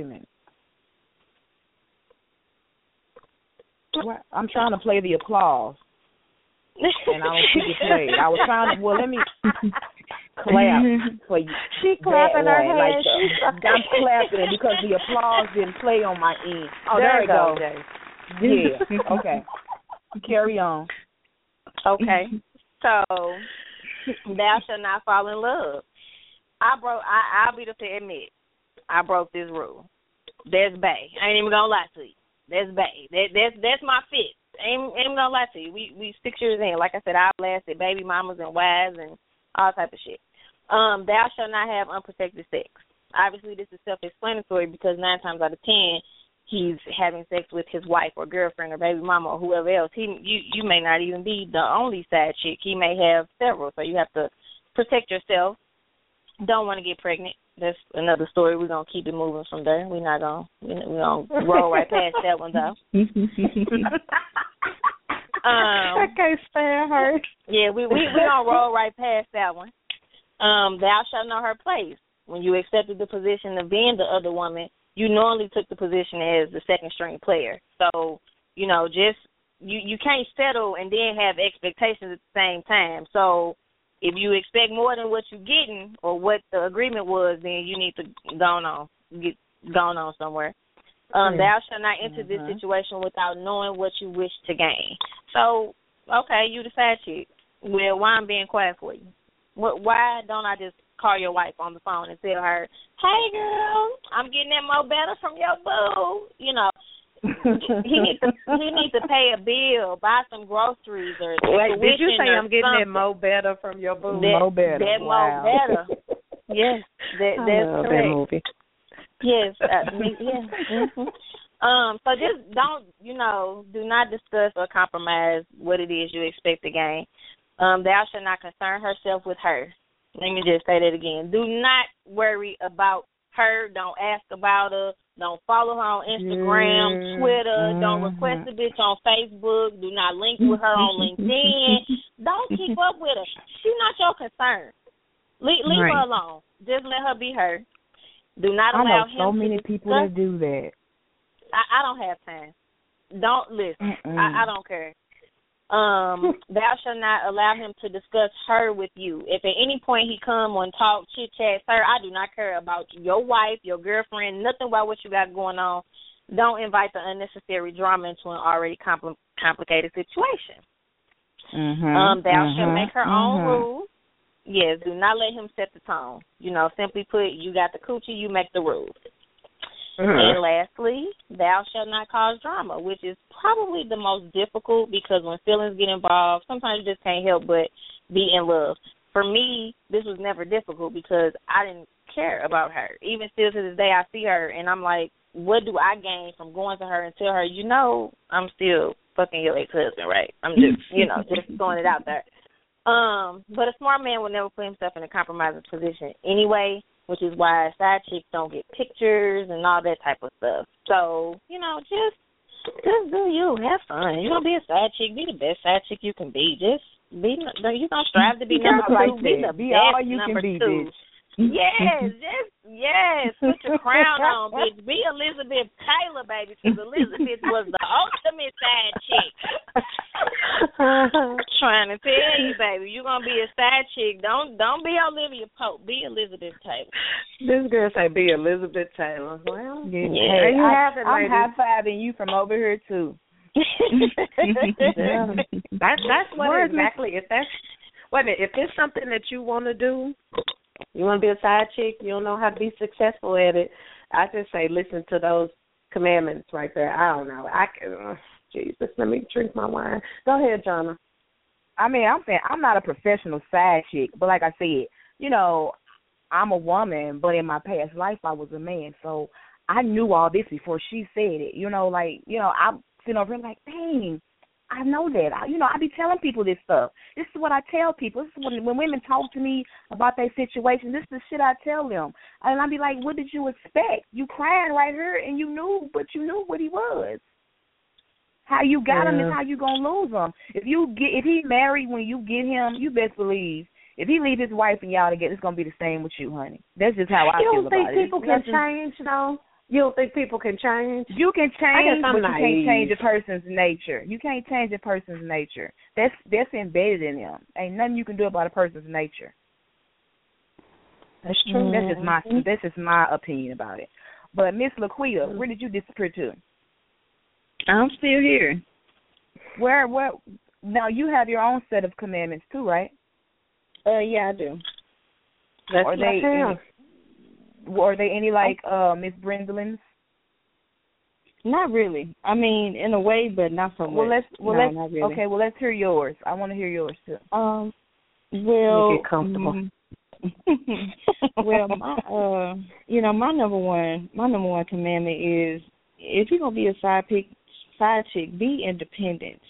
What? I'm trying to play the applause, and I don't think it played. I was trying to. Well, let me. clap for you. She clapping her hands. Like I'm clapping because the applause didn't play on my end. Oh, there we go. Yeah. Okay. Carry on. Okay. So, thou shalt not fall in love. I'll be the to admit, I broke this rule. That's bae. I ain't even gonna lie to you. That's bae. That's my fit. Ain't even gonna lie to you. We 6 years in. Like I said, I blasted baby mamas and wives and all type of shit. Thou shalt not have unprotected sex. Obviously, this is self-explanatory because 9 times out of 10, he's having sex with his wife or girlfriend or baby mama or whoever else. You may not even be the only side chick. He may have several, so you have to protect yourself. Don't want to get pregnant. That's another story. We're gonna keep it moving from there. We're gonna roll right past that one though. I can't stand her. Yeah, we gonna roll right past that one. Thou shalt know her place. When you accepted the position of being the other woman, you normally took the position as the second string player. So, just you can't settle and then have expectations at the same time. So if you expect more than what you're getting or what the agreement was, then you need to get on somewhere. Thou shalt not enter this situation without knowing what you wish to gain. So, okay, you the side chick. Well, why I'm being quiet for you? Why don't I just call your wife on the phone and tell her, hey, girl, I'm getting that more better from your boo? He needs to pay a bill, buy some groceries, or wait. Did you say I'm getting something. that mo better from your boo? Mo better. That wow. mo better. Yes, that's correct. That movie. Yes, yeah. So just do not discuss or compromise what it is you expect to gain. Thou shalt not concern herself with her. Let me just say that again. Do not worry about her. Don't ask about her. Don't follow her on Instagram, Twitter. Don't request a bitch on Facebook. Do not link with her on LinkedIn. Don't keep up with her. She's not your concern. Leave her alone. Just let her be her. Do not allow him to so many people that do that. I don't have time. Don't listen. I don't care. Thou shalt not allow him to discuss her with you. If at any point he come and talk, chit chat, sir, I do not care about your wife, your girlfriend, nothing about what you got going on. Don't invite the unnecessary drama into an already complicated situation. Thou shalt make her own rules. Yes, do not let him set the tone. Simply put, you got the coochie, you make the rules. And lastly, thou shalt not cause drama, which is probably the most difficult because when feelings get involved, sometimes you just can't help but be in love. For me, this was never difficult because I didn't care about her. Even still to this day, I see her and I'm like, what do I gain from going to her and tell her, I'm still fucking your ex-husband, right? I'm just, just throwing it out there. But a smart man would never put himself in a compromising position anyway, which is why side chicks don't get pictures and all that type of stuff. So, just do you. Have fun. You're going to be a side chick. Be the best side chick you can be. Just be, you're going to strive to be number two. Be the best all you number can be, two. bitch. Yes. Put your crown on, bitch. Be Elizabeth Taylor, baby, because Elizabeth was the ultimate side chick. Trying to tell you, baby, you're gonna be a side chick. Don't be Olivia Pope. Be Elizabeth Taylor. This girl say be Elizabeth Taylor. Well, hey, I'm high fiving you from over here too. That's what exactly. If it's something that you want to do, you want to be a side chick, you don't know how to be successful at it, I just say listen to those commandments right there. I don't know. Jesus, let me drink my wine. Go ahead, Jonna. I'm saying I'm not a professional side chick, but like I said, I'm a woman, but in my past life I was a man, so I knew all this before she said it. I'm sitting over here like, dang, I know that. I be telling people this stuff. This is what I tell people. This is when women talk to me about their situation, this is the shit I tell them. And I be like, what did you expect? You crying right here, and you knew what he was. How you got him is how you gonna lose him. If he married when you get him, you best believe if he leave his wife and y'all together, it's gonna be the same with you, honey. That's just how I feel about it. You don't think people can change, though? You don't think people can change? You can change, but you can't change a person's nature. You can't change a person's nature. That's embedded in them. Ain't nothing you can do about a person's nature. That's true. That's just my opinion about it. But Miss Laquita, where did you disappear to? I'm still here. Where? Now you have your own set of commandments too, right? Yeah, I do. That's Are they any like Miss Brindleyn's? Not really. I mean, in a way, but not so much. Not really. Okay, well, let's hear yours. I want to hear yours too. Well, get comfortable. Well, my number one commandment is, if you're gonna be a side chick, be independent.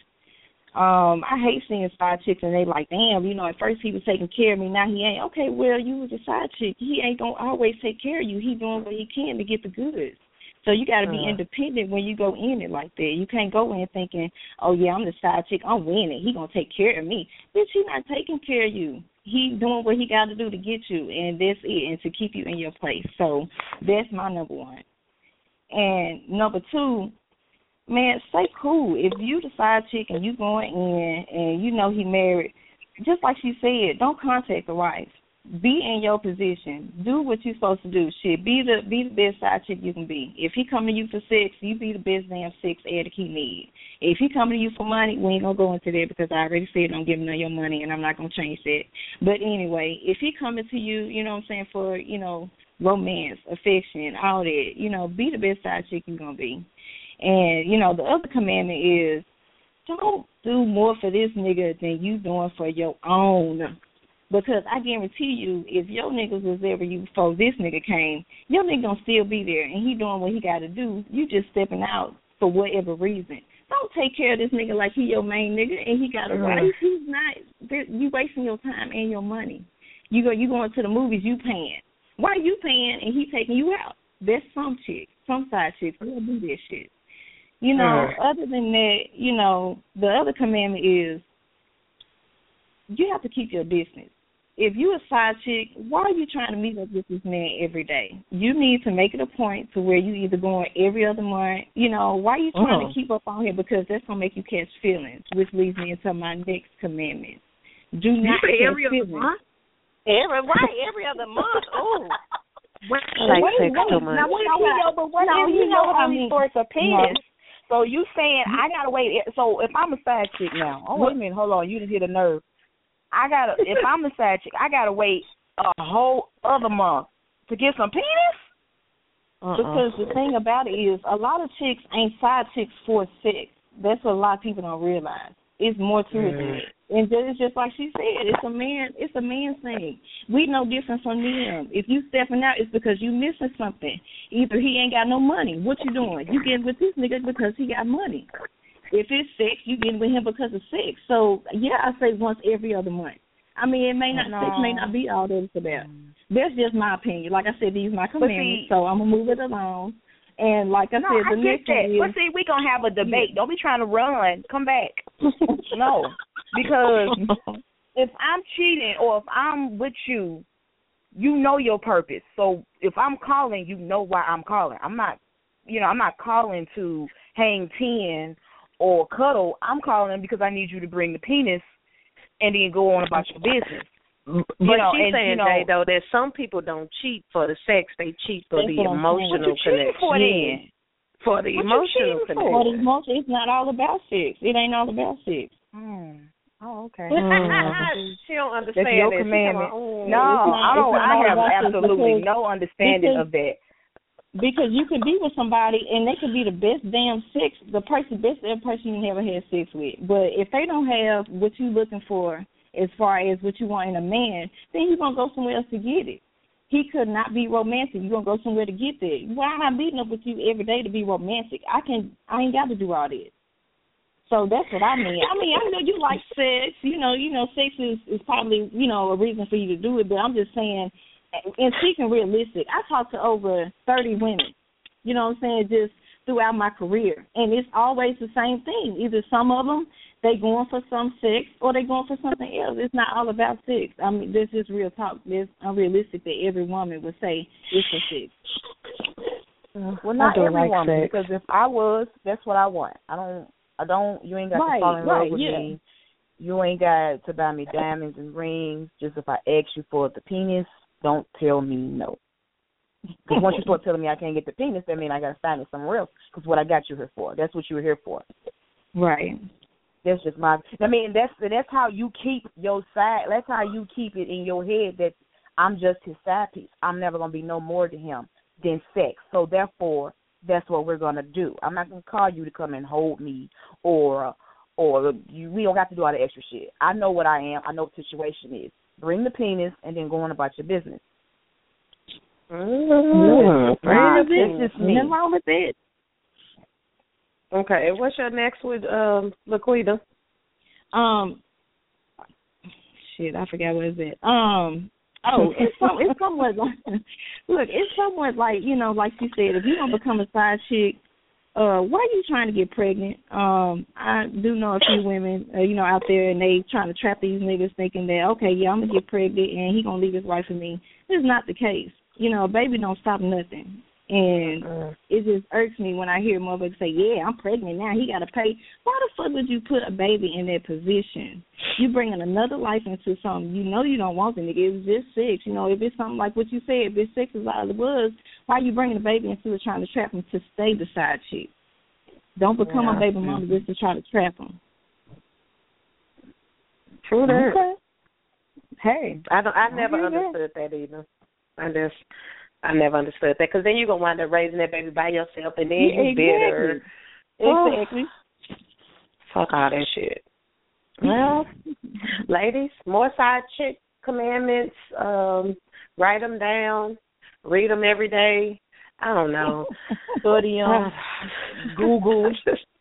I hate seeing side chicks and they like, damn, at first he was taking care of me, now he ain't. Okay, well, you was a side chick. He ain't gonna always take care of you. He doing what he can to get the goods. So you got to be independent when you go in it like that. You can't go in thinking, oh, yeah, I'm the side chick, I'm winning, he going to take care of me. Bitch, he not taking care of you. He doing what he got to do to get you, and that's it, and to keep you in your place. So that's my number one. And number two, man, stay cool. If you the side chick and you going in and he married, just like she said, don't contact the wife. Be in your position. Do what you're supposed to do. Shit, be the best side chick you can be. If he come to you for sex, you be the best damn sex addict he need. If he come to you for money, we ain't gonna go into that because I already said don't give him none of your money, and I'm not gonna change that. But anyway, if he coming to you, for romance, affection, all that, be the best side chick you're gonna be. And the other commandment is, don't do more for this nigga than you doing for your own. Because I guarantee you, if your niggas was ever you before this nigga came, your nigga gonna still be there, and he doing what he got to do. You just stepping out for whatever reason. Don't take care of this nigga like he your main nigga, and he got a wife. He's not. You wasting your time and your money. You going to the movies, you paying. Why you paying and he taking you out? That's some chick, some side chicks will do this shit. Other than that, the other commandment is, you have to keep your distance. If you a side chick, why are you trying to meet up with this man every day? You need to make it a point to where you either going every other month. Why are you trying to keep up on him? Because that's going to make you catch feelings, which leads me into my next commandment. Do not catch feelings. Every other month. Oh. Sex too much. Now, what I mean for a penis. So you saying I got to wait. So if I'm a side chick now, wait a minute, hold on, you didn't hit a nerve. If I'm a side chick, I gotta wait a whole other month to get some penis? Because the thing about it is, a lot of chicks ain't side chicks for sex. That's what a lot of people don't realize. It's more to it than that. And it's just like she said, it's a man thing. We no different from them. If you stepping out, it's because you missing something. Either he ain't got no money. What you doing? You getting with this nigga because he got money. If it's sex, you getting with him because of sex. So, yeah, I say once every other month. I mean, sex may not be all that it's about. That's just my opinion. Like I said, these are my commandments, so I'm going to move it along. And like I said, the next one is... But see, we going to have a debate. Don't be trying to run. Come back. No. Because if I'm cheating or if I'm with you, you know your purpose. So if I'm calling, you know why I'm calling. I'm not calling to hang 10 or cuddle. I'm calling because I need you to bring the penis and then go on about your business. But she's saying, Jay, though, that some people don't cheat for the sex. They cheat for the emotional connection. For the emotional connection. For the emotion, it's not all about sex. It ain't all about sex. Oh, okay. She don't understand That's your commandment. I have absolutely no understanding of that. Because you could be with somebody and they could be the best damn sex, best damn person you never had sex with. But if they don't have what you're looking for as far as what you want in a man, then you're going to go somewhere else to get it. He could not be romantic. You're going to go somewhere to get that. Why am I beating up with you every day to be romantic? I ain't got to do all that. So that's what I mean. I know you like sex. Sex is probably, a reason for you to do it. But I'm just saying, and speaking realistic, I talked to over 30 women, just throughout my career. And it's always the same thing. Either some of them, they going for some sex or they going for something else. It's not all about sex. I mean, this is real talk. It's unrealistic that every woman would say it's for sex. Well, not every woman, because if I was, that's what I want. I don't, you ain't got to fall in love with me. You ain't got to buy me diamonds and rings just if I ask you for the penis. don't tell me no. Because once you start telling me I can't get the penis, that means I got to find it somewhere else. Because what I got you here for. That's what you were here for. Right. That's just my. I mean, that's how you keep your side. That's how you keep it in your head that I'm just his side piece. I'm never gonna be no more to him than sex. So therefore, that's what we're gonna do. I'm not gonna call you to come and hold me, or we don't have to do all the extra shit. I know what I am. I know what the situation is. Bring the penis and then go on about your business. It's just me. Nothing wrong with it. Okay, what's your next with Laquita? Shit, I forgot what is it. It's somewhat like, look, it's somewhat like, you know, like you said, if you don't become a side chick, why are you trying to get pregnant? I do know a few women, you know, out there, and they trying to trap these niggas thinking that, okay, yeah, I'm gonna get pregnant and he gonna leave his wife for me. This is not the case. You know, a baby don't stop nothing. And it just irks me when I hear motherfuckers say, yeah, I'm pregnant now, he got to pay. Why the fuck would you put a baby in that position? You bringing another life into something. You know you don't want the nigga. It was just sex. You know, if it's something like what you said, if it's sex is all it was, why are you bringing a baby instead of trying to trap him to stay the side chick? Don't become a baby mama just to try to trap him. True that. Okay. Hey. I never understood that either. I never understood that, because then you're going to wind up raising that baby by yourself, and then you're bitter. Exactly. Fuck all that shit. Well, ladies, more side chick commandments. Write them down. Read them every day. I don't know. Study them. Google.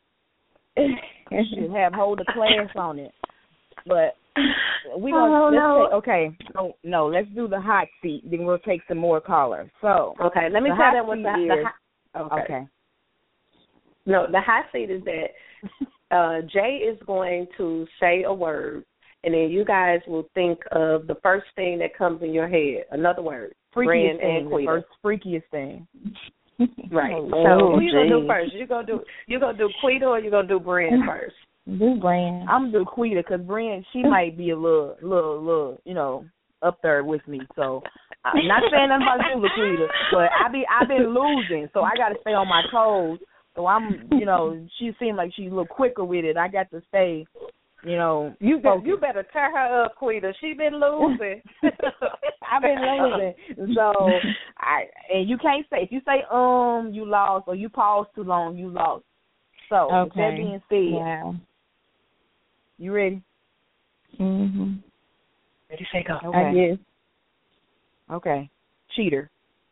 You have hold a class on it. But we gonna okay. No, let's do the hot seat. Then we'll take some more callers. So okay, let me tell them what the hot. Okay. No, the hot seat is that Jay is going to say a word, and then you guys will think of the first thing that comes in your head. Another word. Freakiest thing. The first freakiest thing. Right. So who you gonna do first? You gonna do Quita, or you gonna do Brand first? Do Brand. I'm gonna do Quita because Brand, she might be a little, you know, up there with me. So I'm not saying nothing about you, Laquita, but I've been losing, so I got to stay on my toes. So I'm, you know, she seemed like she's a little quicker with it. I got to stay, you know. You better tear her up, Quita. She been losing. I've been losing. So and you can't say, if you say you lost, or you pause too long, you lost. So with that being said, you ready? Mhm. Ready, say go. Okay. I guess. Okay. Cheater.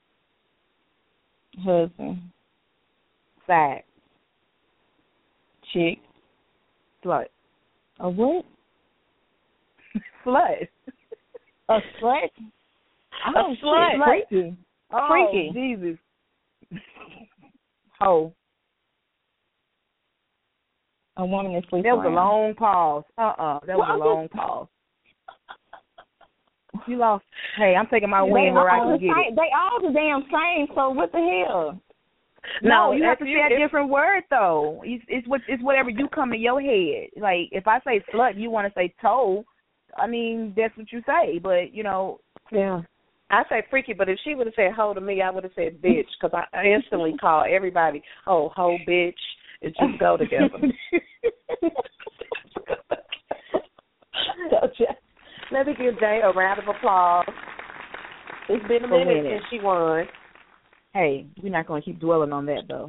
Husband. Side. Chick. Slut. A what? Slut. A slut? A slut. Freaky. Oh, Freaky. Jesus. Ho. A woman that sleeps That was around. a long pause. That was a long pause. You lost. Hey, I'm taking my win where I can get it. They all the damn same, so what the hell? No, you have to say a different word, though. It's whatever you come in your head. Like, if I say slut, you want to say toe, I mean, that's what you say. But, you know. Yeah. I say freaky, but if she would have said hoe to me, I would have said bitch, because I instantly call everybody, oh, hoe, bitch. It just go together. So, let me give Jay a round of applause. It's been a minute since she won. Hey, we're not going to keep dwelling on that, though.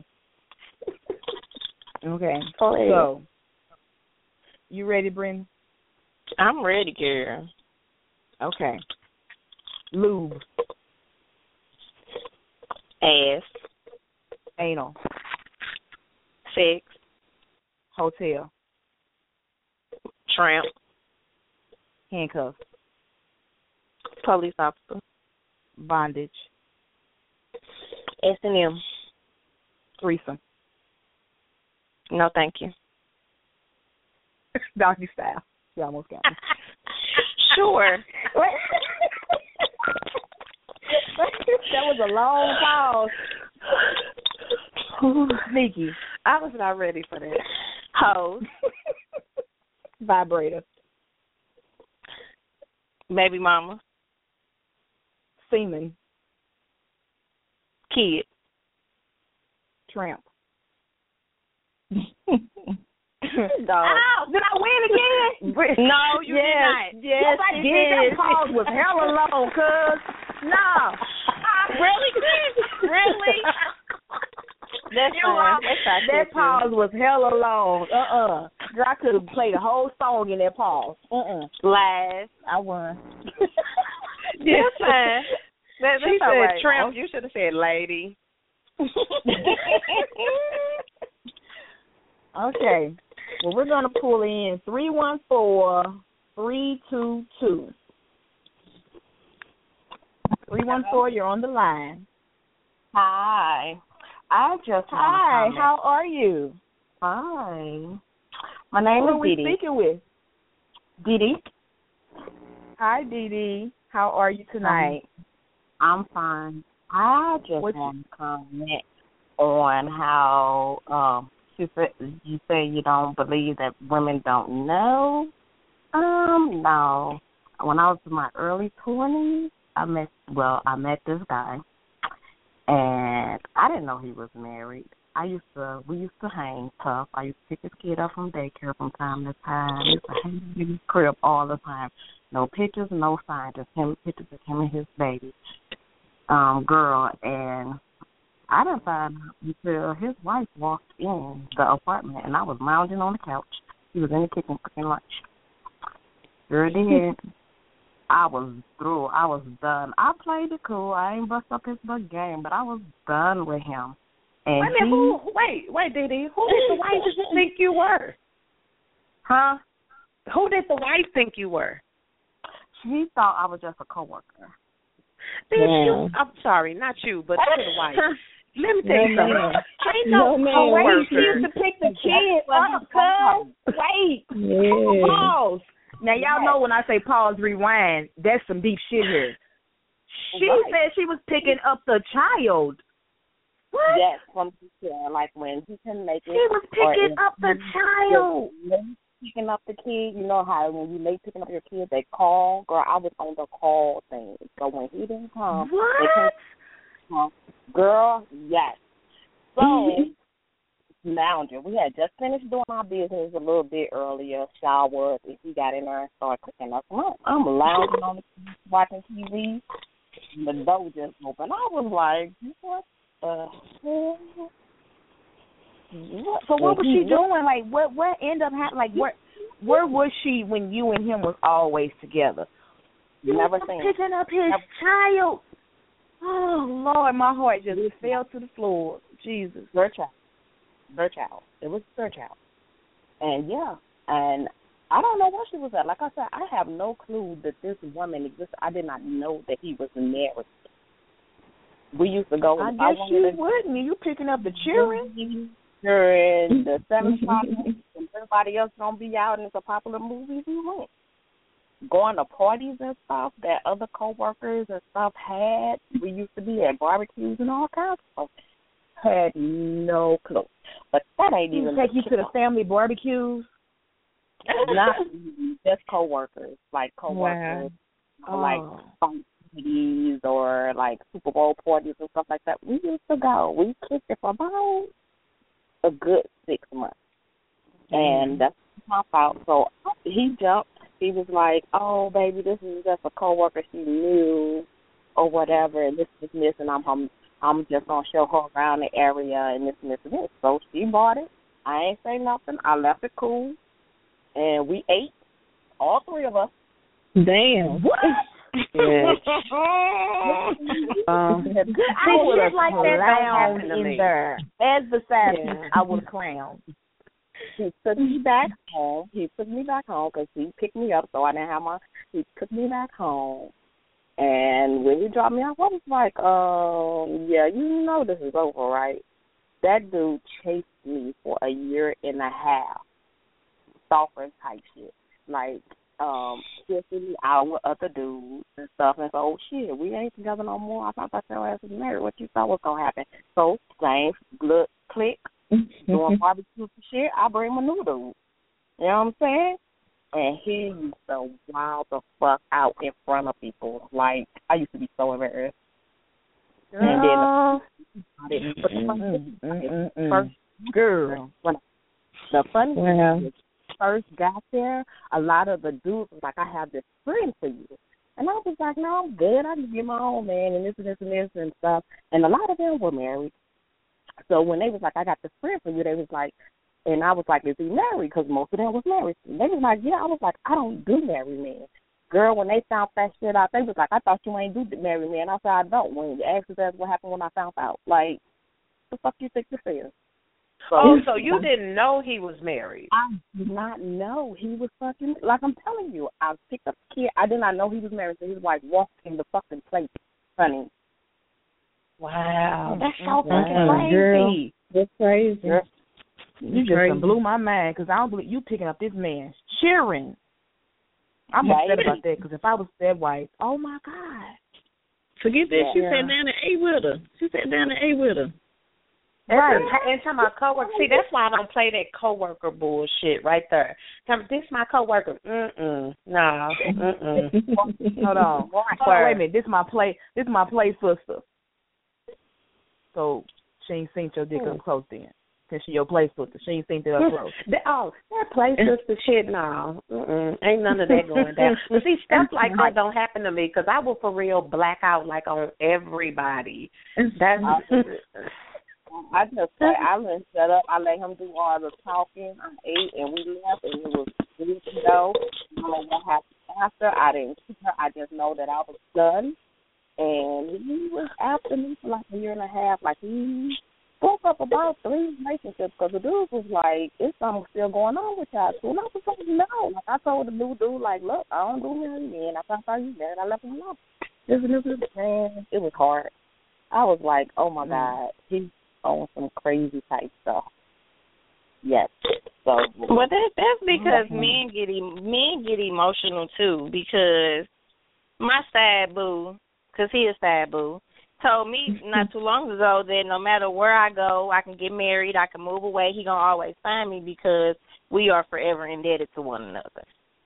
Okay. Oh, so, you ready, Brenda? I'm ready, girl. Okay. Lube. Ass. Anal. Sex. Hotel. Tramp. Handcuffs. Police officer. Bondage. S&M. Threesome. No, thank you. Doggy style. You almost got me. Sure. That was a long pause. Sneaky. I was not ready for that. Hose. Vibrator. Baby mama. Semen. Kid. Tramp. Dog. Did I win again? No, you did not. Yes, I did. That pause was hella long, cuz. No. Really? That's fine. That pause was hella long. I could have played a whole song in that pause. Lies. I won. That's fine. That's She all said right. tramp. You should have said lady. Okay. Well, we're going to pull in 314-322. 314, you're on the line. Hi. I just Hi, how are you? Hi. My name Who is are we Dee Dee. speaking with? Dee Dee. Hi, Dee Dee. How are you tonight? I'm fine. I just want to comment on how you say you don't believe that women don't know. No. When I was in my early 20s, I met this guy, and I didn't know he was married. We used to hang tough. I used to pick his kid up from daycare from time to time. We used to hang in his crib all the time. No pictures, no sign, just pictures of him and his baby girl. And I didn't find out until his wife walked in the apartment, and I was lounging on the couch. He was in the kitchen cooking lunch. Sure did. I was through. I was done. I played it cool. I ain't bust up his bug game, but I was done with him. And wait, Dee Dee. Who did the wife think you were? Huh? Who did the wife think you were? She thought I was just a coworker. I'm sorry, not you, but to the wife. Let me tell you something. Ain't no coworker. She used to pick the kids up, cuz. Wait. Yeah. Pause. Now, y'all know when I say pause, rewind, that's some deep shit here. She said she was picking up the child. What? Yes, from daycare, like when he couldn't make it. She was picking up the child. Picking up the kid, you know how when you late picking up your kid, they call. Girl, I was on the call thing. So when he didn't come, they couldn't come. Girl, yes. So, lounging. We had just finished doing our business a little bit earlier, showered. He got in there and started cooking up. I'm lounging on the TV, watching TV. The door just opened. I was like, what the hell? So what was she doing? Like, what ended up happening? Like, where was she when you and him was always together? Never seen picking up his child. Oh Lord, my heart just fell to the floor. Jesus. Their child. It was their child. And and I don't know where she was at. Like I said, I have no clue that this woman existed. I did not know that he was married. We used to go. I guess you wouldn't. You picking up the children. During the 7 o'clock, when everybody else gonna be out and it's a popular movie, we went. Going to parties and stuff that other coworkers and stuff had. We used to be at barbecues and all kinds of stuff. Had no clue. But that ain't even take you to the family barbecues? Not just coworkers, like coworkers, like parties or like Super Bowl parties and stuff like that. We used to go. We kicked it for about a good 6 months, and that's my fault. So he jumped. He was like, "Oh, baby, this is just a coworker she knew, or whatever, and this, and I'm just gonna show her around the area and this and this and this." So she bought it. I ain't say nothing. I left it cool, and we ate, all 3 of us. Damn. What? Yeah. I would have like clowned in there. As beside me, I would have clowned. He took me back home. Because he picked me up, so I didn't have my. He took me back home, and when he dropped me off, I was like, yeah, you know this is over, right? That dude chased me for a year and a half, stalker type shit, like. Kissing me out with other dudes and stuff, and so, oh shit, we ain't together no more. I thought your ass was married. What you thought was gonna happen? So same look, click, doing barbecue and shit. I bring my new dude. You know what I'm saying? and he used to wild the fuck out in front of people. Like, I used to be so embarrassed. And then first girl, when the funny thing is, first got there, a lot of the dudes was like, I have this friend for you. And I was like, no, I'm good. I can get my own man and this and this and this and stuff. And a lot of them were married. So when they was like, I got this friend for you, they was like, and I was like, is he married? Because most of them was married. And they was like, yeah. I was like, I don't do married men. Girl, when they found that shit out, they was like, I thought you ain't do married men. I said, I don't. When you asked us what happened when I found out. Like, the fuck you think this is? So you didn't know he was married? I did not know he was fucking, like I'm telling you, I picked up a kid. I did not know he was married, so his wife walked in the fucking place, honey. Wow. That's so fucking crazy. Girl, that's crazy. Girl, you just blew my mind because I don't believe you picking up this man cheering. I'm upset about that because if I was that wife, oh my God. Forget that. She sat down and ate with her. Right. And tell my coworker. See, that's why I don't play that coworker bullshit right there. Tell me, this my coworker. No. Hold on. Wait a minute. This my play sister. So she ain't seen your dick up close then. Since she your play sister, she ain't seen it up close. That play sister shit, no. Ain't none of that going down. But see, stuff like that don't happen to me because I will for real black out like on everybody. That's I just say I didn't shut up. I let him do all the talking. I ate and we left and it was good to go. I don't know what happened after. I didn't see her. I just know that I was done. And he was after me for like a year and a half. Like he broke up about 3 relationships because the dude was like, "Is something still going on with y'all two?" And I was like, "No." Like I told the new dude, like, "Look, I don't do married men. I thought you married. I left him alone." This man, it was hard. I was like, "Oh my God, he's on some crazy type stuff." Yes. So. Well, that's because men get emotional too. Because my side boo, because he is side boo, told me not too long ago that no matter where I go, I can get married, I can move away. He gonna always find me because we are forever indebted to one another.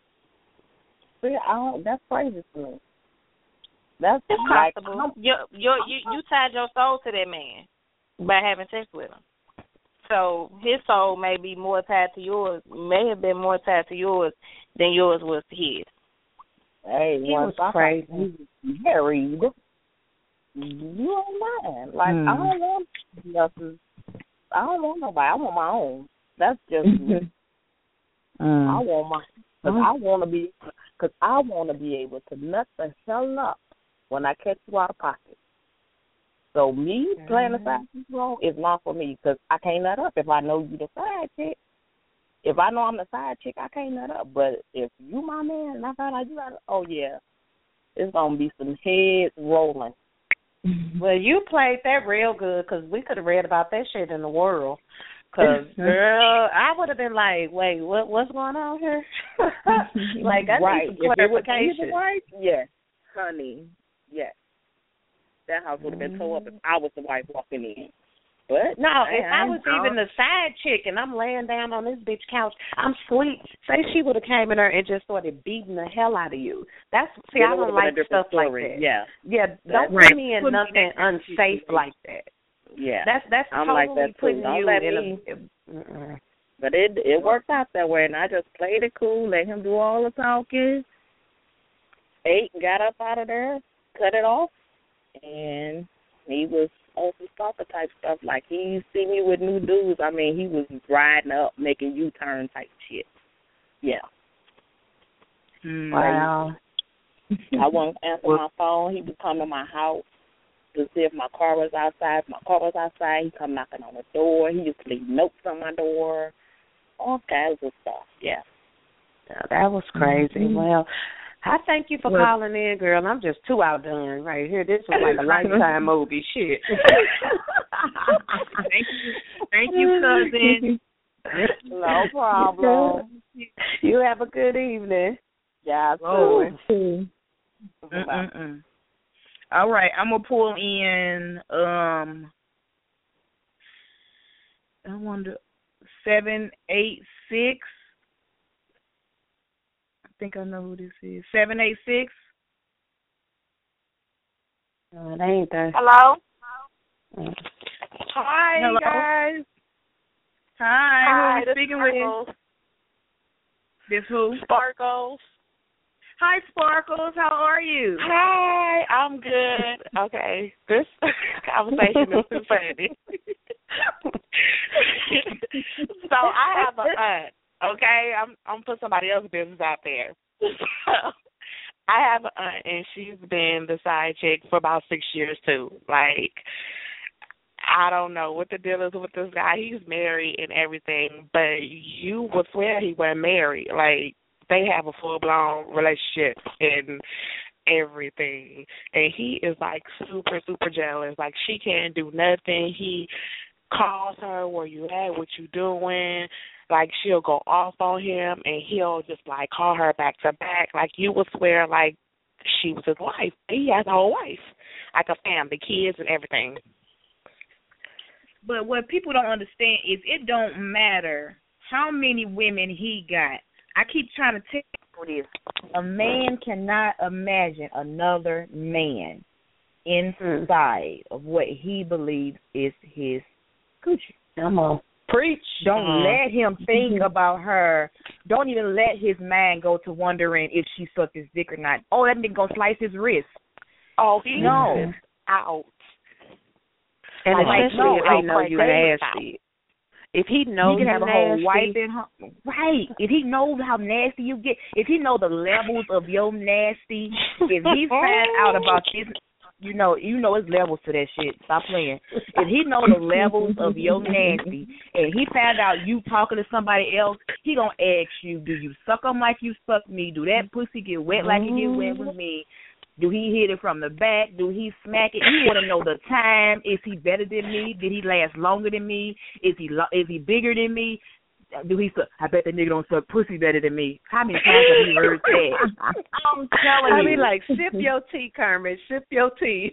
See, that's crazy to me. That's it's like, possible. You tied your soul to that man by having sex with him. So his soul may be more tied to yours, may have been more tied to yours than yours was to his. Hey, he was crazy. He was married. You ain't lying. Like, I don't want else's. I don't want nobody. I want my own. That's just me. I want my, because I want to be able to nut the hell up when I catch you out of pocket. So me playing the side chick role is not for me because I can't nut up if I know you the side chick. If I know I'm the side chick, I can't nut up. But if you my man and I find out you got, oh yeah, it's gonna be some heads rolling. Well, you played that real good because we could have read about that shit in the world. Because, girl, I would have been like, wait, what's going on here? Like, I need some clarification. Right? Yes, honey, yes. That house would have been tore up if I was the wife walking in. But no, if I was even the side chick and I'm laying down on this bitch couch, I'm asleep. Say she would have came in there and just started beating the hell out of you. I don't like stuff like that. Yeah. Don't put me in nothing unsafe like that. Yeah, that's I'm totally like that putting too. you in a. But it worked out that way, and I just played it cool, let him do all the talking. Ate, got up out of there, cut it off, and he was on some stalker type stuff. Like, he see me with new dudes. I mean, he was riding up, making U-turn type shit. Yeah. Wow. I wouldn't answer my phone. He would come to my house to see if my car was outside. If my car was outside, he'd come knocking on the door. He used to leave notes on my door. All kinds of stuff. Yeah. That was crazy. Well, I thank you for calling in, girl. I'm just too outdone right here. This was like a Lifetime movie. Shit. Thank you, cousin. No problem. You have a good evening. Yeah, too. All right, I'm gonna pull in. I wonder 786. think I know who this is. 786. No, it ain't that. Hello? Hi, Hello? guys. Hi, who are we speaking Sparkles. with? This who? Sparkles. Hi, Sparkles. How are you? Hi, I'm good. Okay, this conversation is too funny. So I have an aunt. Okay, I'm putting somebody else's business out there. So I have an aunt, and she's been the side chick for about 6 years too. Like, I don't know what the deal is with this guy. He's married and everything, but you would swear he wasn't married. Like, they have a full-blown relationship and everything. And he is, like, super, super jealous. Like, she can't do nothing. He calls her, where you at, what you doing. Like, she'll go off on him, and he'll just, like, call her back to back. Like, you would swear, like, she was his wife. He has a whole wife, like a family, kids and everything. But what people don't understand is it don't matter how many women he got. I keep trying to tell you this. A man cannot imagine another man inside of what he believes is his coochie. Come on. Preach. Don't let him think about her. Don't even let his mind go to wondering if she sucked his dick or not. Oh, that nigga gonna slice his wrist. Oh, he No. is out. And Like, especially if he no, know you crazy nasty. If he knows he can have a whole nasty, wife in her. Right. If he knows how nasty you get, if he know the levels of your nasty, if he find out about this, you know it's levels to that shit. Stop playing. If he know the levels of your nasty, and he found out you talking to somebody else, he gonna ask you, do you suck him like you suck me? Do that pussy get wet like it get wet with me? Do he hit it from the back? Do he smack it? He want to know the time. Is he better than me? Did he last longer than me? Is he bigger than me? Do he suck? I bet the nigga don't suck pussy better than me. How many times have you heard that? I'm telling you. I be like, sip your tea, Carmen. Sip your tea.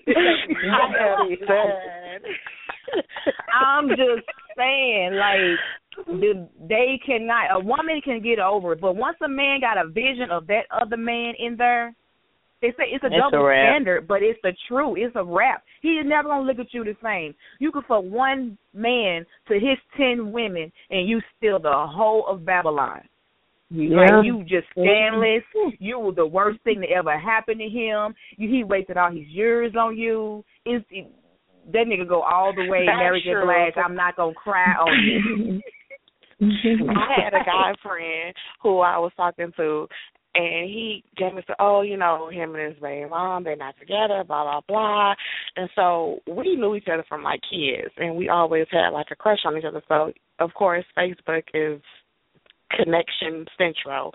I'm just saying, like, they cannot. A woman can get over it, but once a man got a vision of that other man in there, they say it's a double standard, but it's the truth. It's a wrap. He is never going to look at you the same. You could fuck one man to his 10 women, and you still the whole of Babylon. Yeah. Like, you just scandalous. You were the worst thing that ever happened to him. He wasted all his years on you. That nigga go all the way, Mary J. Blige, I'm not going to cry on you. I had a guy friend who I was talking to, and he gave me, him and his baby mom, they're not together, blah, blah, blah. And so we knew each other from, like, kids, and we always had, like, a crush on each other. So, of course, Facebook is connection central.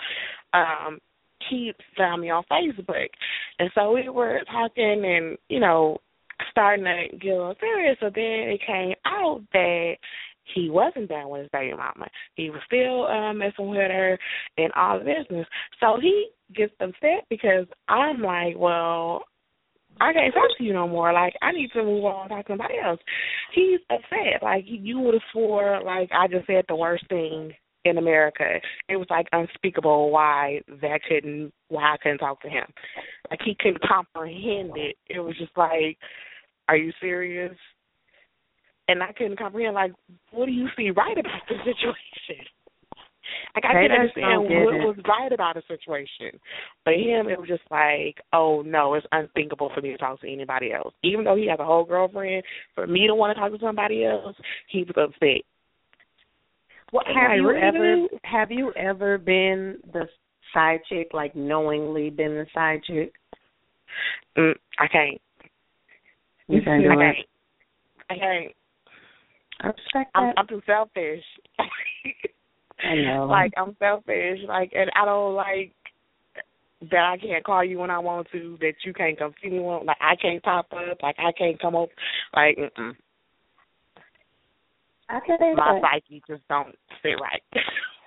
He found me on Facebook. And so we were talking and, starting to get a little serious. So then it came out that he wasn't down with his baby mama. He was still messing with her and all the business. So he gets upset because I'm like, well, I can't talk to you no more. Like, I need to move on and talk to somebody else. He's upset. Like, you would have swore, like, I just said the worst thing in America. It was, like, unspeakable why I couldn't talk to him. Like, he couldn't comprehend it. It was just like, are you serious? And I couldn't comprehend, like, what do you see right about the situation? Like, I couldn't understand what was right about the situation. But him, it was just like, oh, no, it's unthinkable for me to talk to anybody else. Even though he has a whole girlfriend, for me to want to talk to somebody else, he was upset. Well, have you ever been the side chick, like knowingly been the side chick? I can't. You can't do it? I can't. I respect that. I'm too selfish. I know. Like, I'm selfish. Like, and I don't like that I can't call you when I want to, that you can't come see me when, like, I can't pop up, like, I can't come up. Like, I can dig my psyche just don't sit right.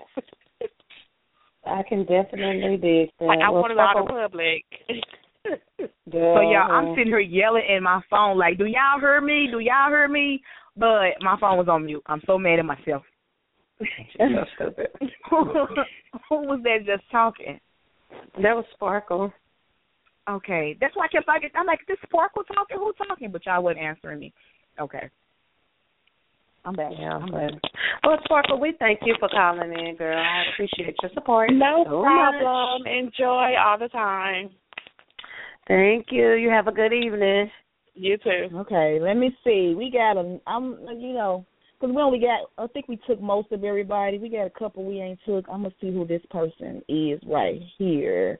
I can definitely dig that. Like, I want to go out in public. So, y'all, I'm sitting here yelling in my phone, like, do y'all hear me? Do y'all hear me? But my phone was on mute. I'm so mad at myself. That's so stupid. Who was that just talking? That was Sparkle. Okay, that's why I kept like, I'm like, this Sparkle talking? Who talking? But y'all wasn't answering me. Okay. I'm back. Yeah, I'm back. Well, Sparkle, we thank you for calling in, girl. I appreciate your support. No so problem. much. Enjoy all the time. Thank you. You have a good evening. You too. Okay, let me see. We got because we only got, I think we took most of everybody. We got a couple we ain't took. I'm going to see who this person is right here.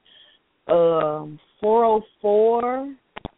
404.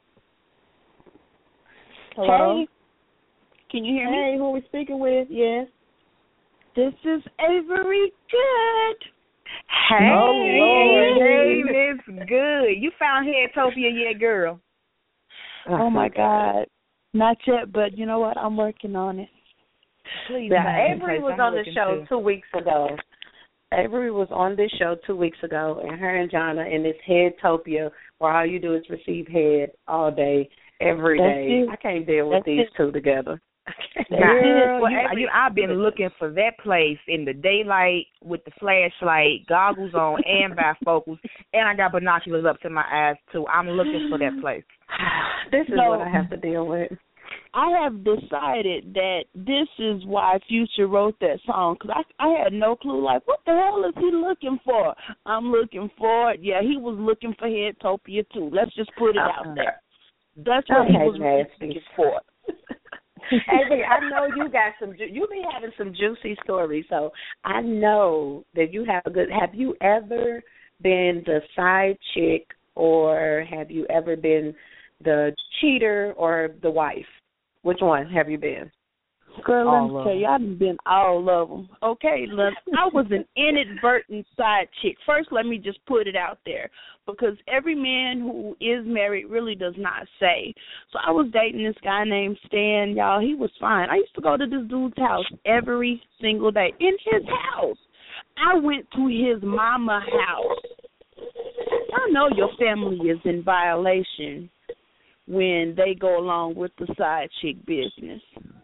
Hello? Hey. Can you hear me? Hey, who are we speaking with? Yes. This is Avery Good. Hey. Oh, Lord. Hey, Miss Good. You found Headtopia yet, girl? Oh, my God. Not yet, but you know what? I'm working on it. Please. Yeah, Avery was on the show 2 weeks ago. Avery was on this show 2 weeks ago, and her and Jonna in this Headtopia where all you do is receive head all day, every day. I can't deal with these two together. Girl, I've been looking for that place in the daylight with the flashlight, goggles on, and bifocals, and I got binoculars up to my eyes, too. I'm looking for that place. This is what I have to deal with. I have decided that this is why Future wrote that song, because I had no clue, like, what the hell is he looking for? I'm looking for it. Yeah, he was looking for Headtopia, too. Let's just put it out there. That's what he was looking for. Avery, I know you got you be having some juicy stories, so I know that you have have you ever been the side chick, or have you ever been the cheater or the wife? Which one have you been? Girl, let me tell you, I've been all of them. Okay, look, I was an inadvertent side chick. First, let me just put it out there, because every man who is married really does not say. So I was dating this guy named Stan, y'all. He was fine. I used to go to this dude's house every single day. In his house. I went to his mama house. I know your family is in violation when they go along with the side chick business.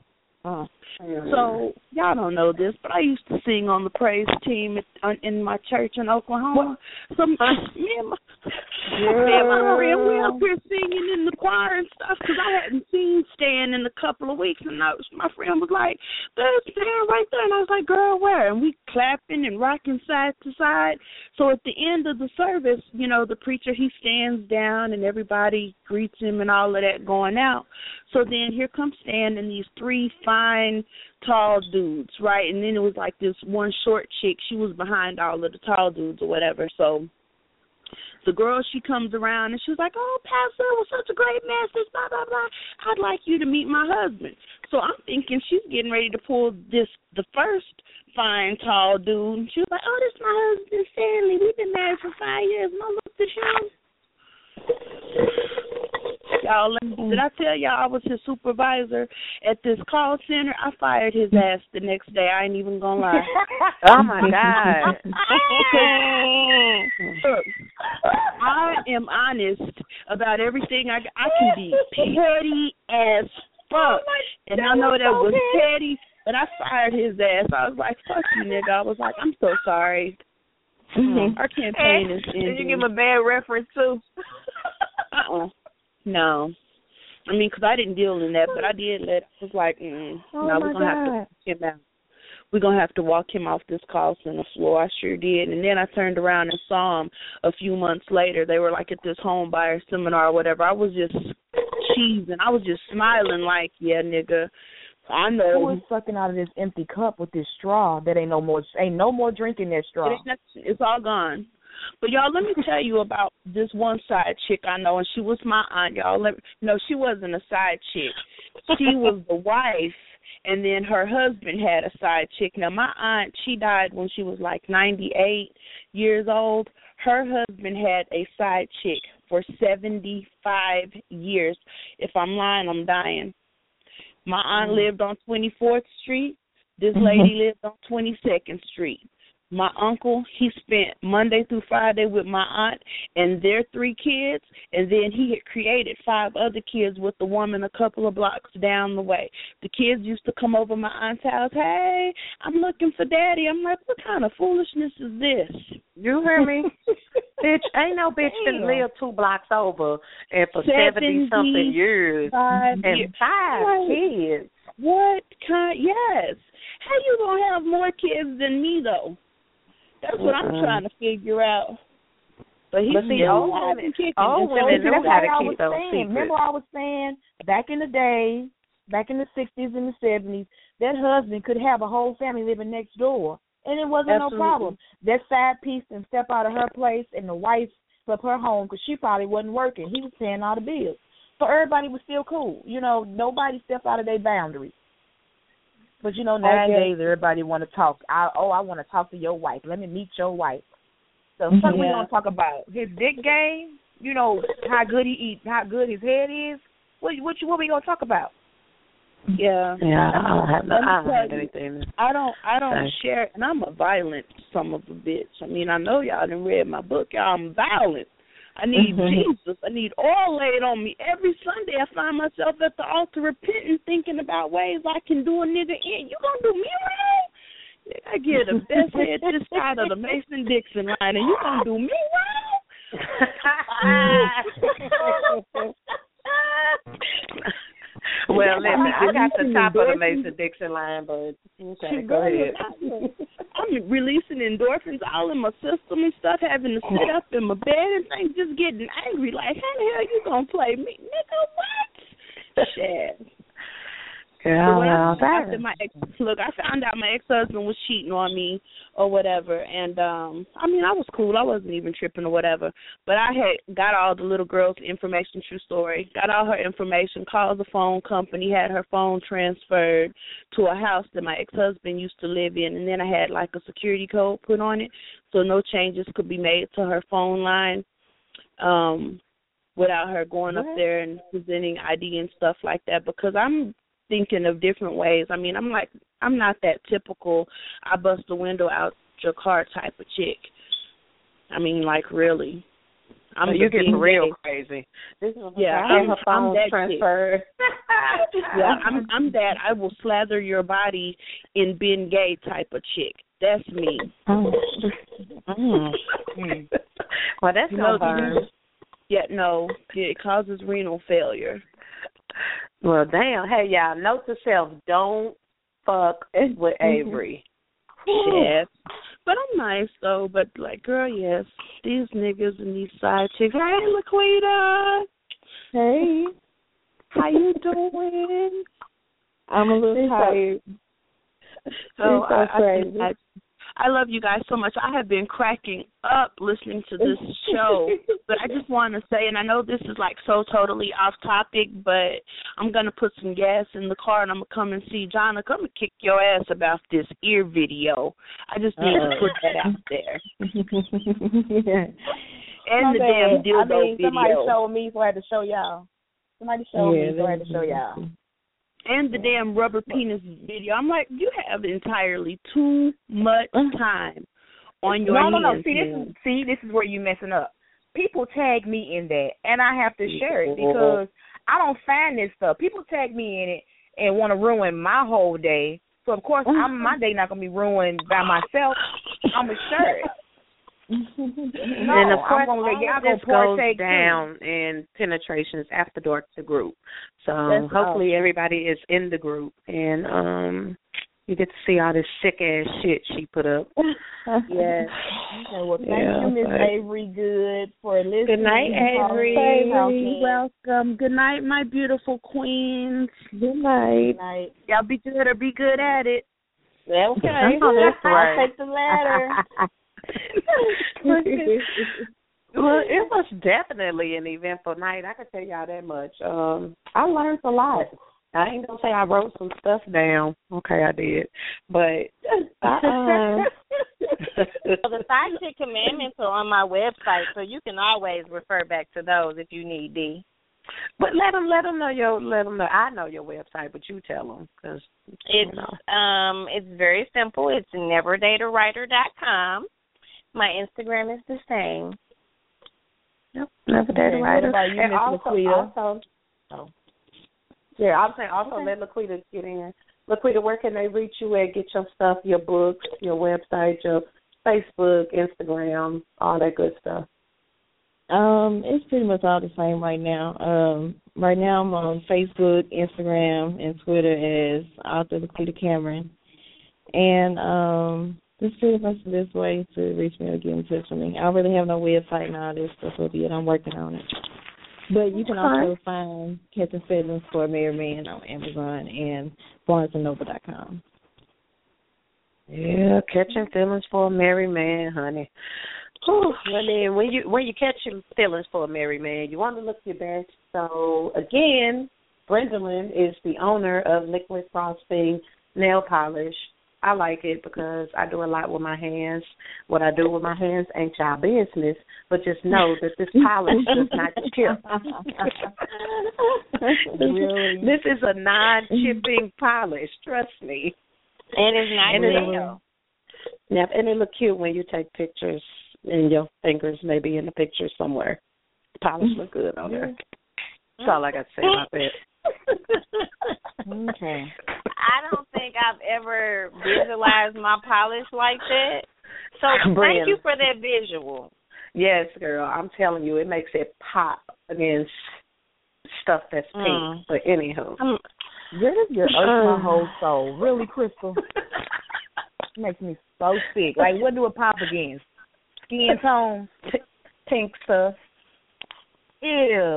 So, y'all don't know this, but I used to sing on the praise team in my church in Oklahoma. So, me and my friend, we up here singing in the choir and stuff, because I hadn't seen Stan in a couple of weeks, and my friend was like, there's Stan right there, and I was like, girl, where? And we clapping and rocking side to side. So at the end of the service, you know, the preacher, he stands down, and everybody greets him and all of that going out. So then here comes Stan and these three fine, tall dudes, right? And then it was like this one short chick. She was behind all of the tall dudes or whatever. So the girl, she comes around and she was like, oh, Pastor, it was such a great message, blah, blah, blah. I'd like you to meet my husband. So I'm thinking she's getting ready to pull the first fine, tall dude. And she was like, oh, this is my husband, Stanley. We've been married for 5 years. And I looked at him. Y'all, did I tell y'all I was his supervisor at this call center? I fired his ass the next day. I ain't even gonna lie. Oh my God! Look, I am honest about everything. I can be petty as fuck, and I know that was petty, but I fired his ass. I was like, "Fuck you, nigga." I was like, "I'm so sorry." Our campaign is ending. Did you give him a bad reference too? No. I mean, because I didn't deal in that, but I did let, I was like, no, we're going to have to walk him out. We're going to have to walk him off this call center floor. I sure did. And then I turned around and saw him a few months later. They were like at this home buyer seminar or whatever. I was just cheesing. I was just smiling like, yeah, nigga, I know. Who is sucking out of this empty cup with this straw? That ain't no more drinking that straw. It's all gone. But, y'all, let me tell you about this one side chick I know, and she was my aunt, y'all. No, she wasn't a side chick. She was the wife, and then her husband had a side chick. Now, my aunt, she died when she was like 98 years old. Her husband had a side chick for 75 years. If I'm lying, I'm dying. My aunt lived on 24th Street. This lady lived on 22nd Street. my uncle, he spent Monday through Friday with my aunt and their 3 kids, and then he had created 5 other kids with the woman a couple of blocks down the way. The kids used to come over my aunt's house, hey, I'm looking for daddy. I'm like, what kind of foolishness is this? You hear me? Bitch, ain't no bitch that live 2 blocks over and for 70-something years and 5 kids. What kind? Yes. How you going to have more kids than me, though? That's what I'm trying to figure out. But he's old women know how to keep those secrets. Remember I was saying, back in the day, back in the 60s and the 70s, that husband could have a whole family living next door, and it wasn't no problem. That side piece and step out of her place, and the wife left her home because she probably wasn't working. He was paying all the bills. So everybody was still cool. You know, nobody stepped out of their boundaries. But, you know, nowadays everybody want to talk. I want to talk to your wife. Let me meet your wife. So what we going to talk about? His dick game? You know, how good he eats, how good his head is? What we going to talk about? Yeah. Yeah, I don't have anything. I don't share, and I'm a violent son of a bitch. I mean, I know y'all done read my book. Y'all, I'm violent. I need Jesus. I need oil laid on me. Every Sunday I find myself at the altar repenting, thinking about ways I can do a nigga in. You gonna do me wrong? I get the best head this side of the Mason-Dixon line, and you gonna do me wrong? Well, listen, I got the top of the Mason-Dixon line, but okay, go ahead. I'm releasing endorphins all in my system and stuff, having to sit up in my bed and things, just getting angry. Like, how the hell you gonna play me? Nigga, what? Shit. Yeah, I found out my ex-husband was cheating on me or whatever, and I mean, I was cool. I wasn't even tripping or whatever, but I had got all the little girl's information, true story, got all her information, called the phone company, had her phone transferred to a house that my ex-husband used to live in, and then I had like a security code put on it so no changes could be made to her phone line without her going up there and presenting ID and stuff like that, because I'm thinking of different ways. I mean, I'm not that typical I bust the window out your car type of chick. I mean, like, really. You get real crazy. I'm that transferred. Yeah, I'm that I will slather your body in Ben Gay type of chick. That's me. Well, that's no burn. Yeah, no, it causes renal failure. Well, damn. Hey, y'all, note to self, don't fuck with Avery. Yes. But I'm nice, though. But, like, girl, yes, these niggas and these side chicks. Hey, Laquita. Hey. How you doing? I'm a little tired. So I love you guys so much. I have been cracking up listening to this show, but I just want to say, and I know this is like so totally off topic, but I'm going to put some gas in the car and I'm going to come and see Jonna. Come and kick your ass about this ear video. I just need to put that out there. And the damn dildo video. Somebody showed me, so I had to show y'all. Somebody showed me, so I had to show y'all. And the damn rubber penis video. I'm like, you have entirely too much time on your hands. No. This is where you're messing up. People tag me in that, and I have to share it because I don't find this stuff. People tag me in it and want to ruin my whole day. So, of course, my day not going to be ruined by myself. I'm going to share it. And of course, all this goes down in Penetrations After Dark, the group. So hopefully everybody is in the group, and you get to see all this sick ass shit she put up. Yes. Okay, well, thank you, Miss Avery Good, for listening. Good night, Avery. You're welcome. Good night, my beautiful queens. Good night. Good night. Y'all be good or be good at it. Okay. I'll take the latter. Well, it was definitely an eventful night. I can tell y'all that much. I learned a lot. I ain't gonna say I wrote some stuff down. Okay, I did, but well, the Side Chick Commandments are on my website, so you can always refer back to those if you need, D. But let them know I know your website, but you tell them because it's very simple. It's neverdataWriter.com. My Instagram is the same. Yep, NeverDateAWriter. What about you, Miss LaQuita? Yeah, I'm saying also let LaQuita get in. LaQuita, where can they reach you at? Get your stuff, your books, your website, your Facebook, Instagram, all that good stuff. It's pretty much all the same right now. Right now I'm on Facebook, Instagram, and Twitter as author LaQuita Cameron. And this is pretty much the best way to reach me or get in touch with me. I don't really have no website and all this stuff yet. I'm working on it. But you can also find Catching Feelings for a Married Man on Amazon and BarnesandNoble.com. Yeah, Catching Feelings for a Married Man, honey. Whew. Well, then, when you catching feelings for a married man, you want to look your best. So, again, Gwendolyn is the owner of Liquid Frosting Nail Polish. I like it because I do a lot with my hands. What I do with my hands ain't y'all business, but just know that this polish does not chip. Really? This is a non-chipping polish, trust me. And it's not real. Yeah, and it look cute when you take pictures and your fingers may be in the picture somewhere. The polish look good on there. That's all I got to say about that. Okay. I don't think I've ever visualized my polish like that. So thank you for that visual. Yes, girl. I'm telling you, it makes it pop against stuff that's pink. But anywho. You're earthing my whole soul. Really, Crystal? It makes me so sick. Like, what do it pop against? Skin tone? Pink stuff. Ew.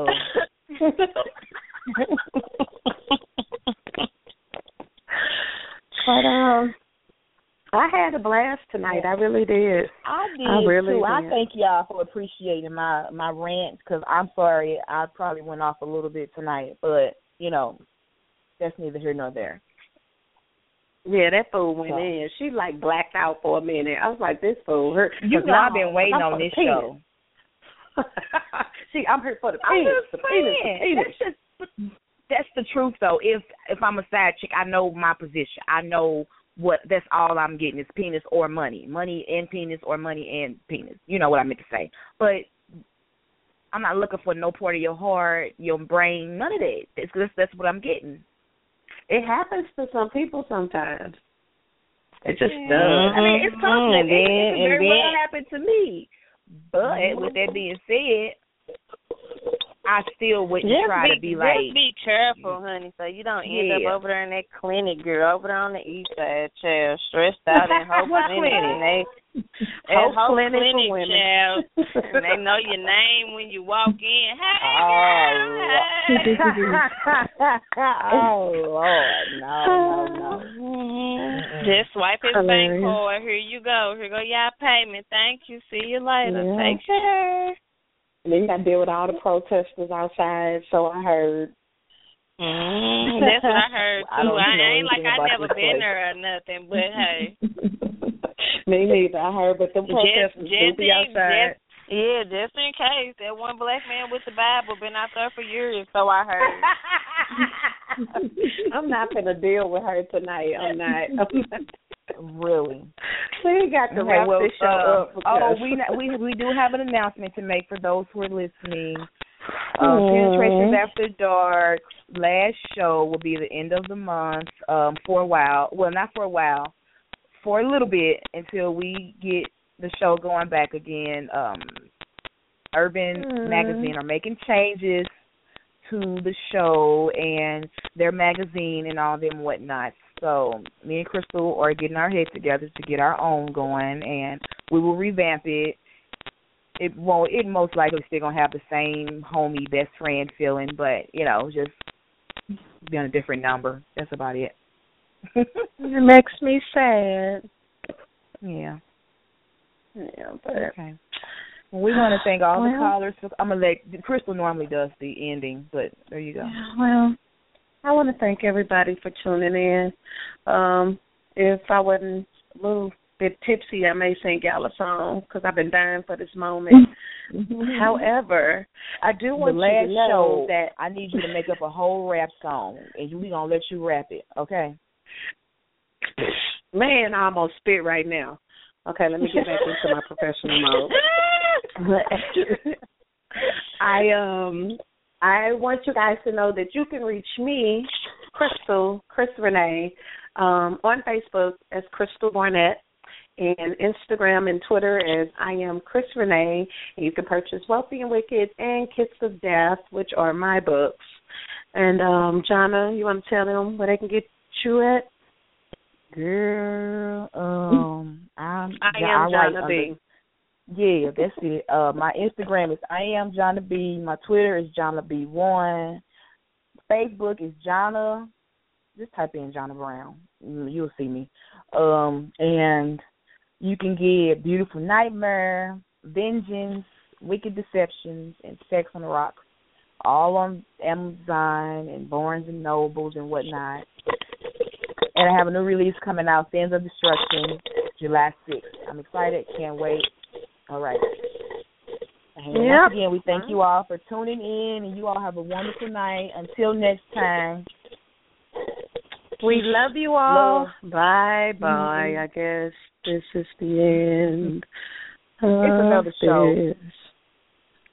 But I had a blast tonight. I really did. I did really too. did. I thank y'all for appreciating my rant because I'm sorry I probably went off a little bit tonight, but that's neither here nor there. Yeah, that fool went in. She like blacked out for a minute. I was like, this fool hurt. I've been waiting on this show. See, I'm here for the penis. The penis. That's the truth, though. If I'm a side chick, I know my position. I know that's all I'm getting is penis or money. Money and penis or money and penis. You know what I meant to say. But I'm not looking for no part of your heart, your brain, none of that. That's what I'm getting. It happens to some people sometimes. It just does. I mean, it's possible. It can very well happen to me. But with that being said, I still wouldn't try to be like. Just be careful, honey, so you don't end up over there in that clinic, girl, over there on the east side, child, stressed out in Hope Clinic. And Hope Clinic, child. And they know your name when you walk in. Hey, oh, Lord. No. Just swipe his bank card. Here you go. Here go your payment. Thank you. See you later. Yeah. Take care. And then you got to deal with all the protesters outside, so I heard. That's what I heard, too. I ain't like I never been there or nothing, but hey. Me neither. I heard, but the protesters do be outside. Just in case. That one black man with the Bible been out there for years, so I heard. I'm not going to deal with her tonight. I'm not. Really? We got to wrap this show up. We do have an announcement to make for those who are listening. Penetrations After Dark last show will be the end of the month for a while. Well, not for a while. For a little bit until we get the show going back again. Urban Magazine are making changes to the show and their magazine and all them whatnot. So me and Crystal are getting our heads together to get our own going, and we will revamp it. It most likely still gonna have the same homie best friend feeling, but just be on a different number. That's about it. It makes me sad. Yeah. But okay. Well, we want to thank all the callers. I'm gonna let Crystal normally does the ending, but there you go. Well, I want to thank everybody for tuning in. If I wasn't a little bit tipsy, I may sing y'all a song because I've been dying for this moment. However, I do want the you last to know show, that I need you to make up a whole rap song, and we're going to let you rap it, okay? Man, I almost spit right now. Okay, let me get back into my professional mode. I want you guys to know that you can reach me, Chris Renee, on Facebook as Crystal Barnett, and Instagram and Twitter as I am Chris Renee. And you can purchase Wealthy and Wicked and Kiss of Death, which are my books. And Jonna, you want to tell them where they can get you at? Girl, I am Jonna B. Yeah, that's it. My Instagram is I am Jonna B. My Twitter is Jonna B1. Facebook is Jonna. Just type in Jonna Brown. You'll see me. And you can get Beautiful Nightmare, Vengeance, Wicked Deceptions, and Sex on the Rocks, all on Amazon and Barnes and Nobles and whatnot. And I have a new release coming out, Sands of Destruction, July 6th. I'm excited. Can't wait. All right. And once again, we thank you all for tuning in, and you all have a wonderful night. Until next time. We love you all. Bye-bye. I guess this is the end. It's another show.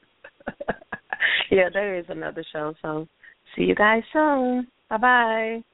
Yeah, there is another show. So see you guys soon. Bye-bye.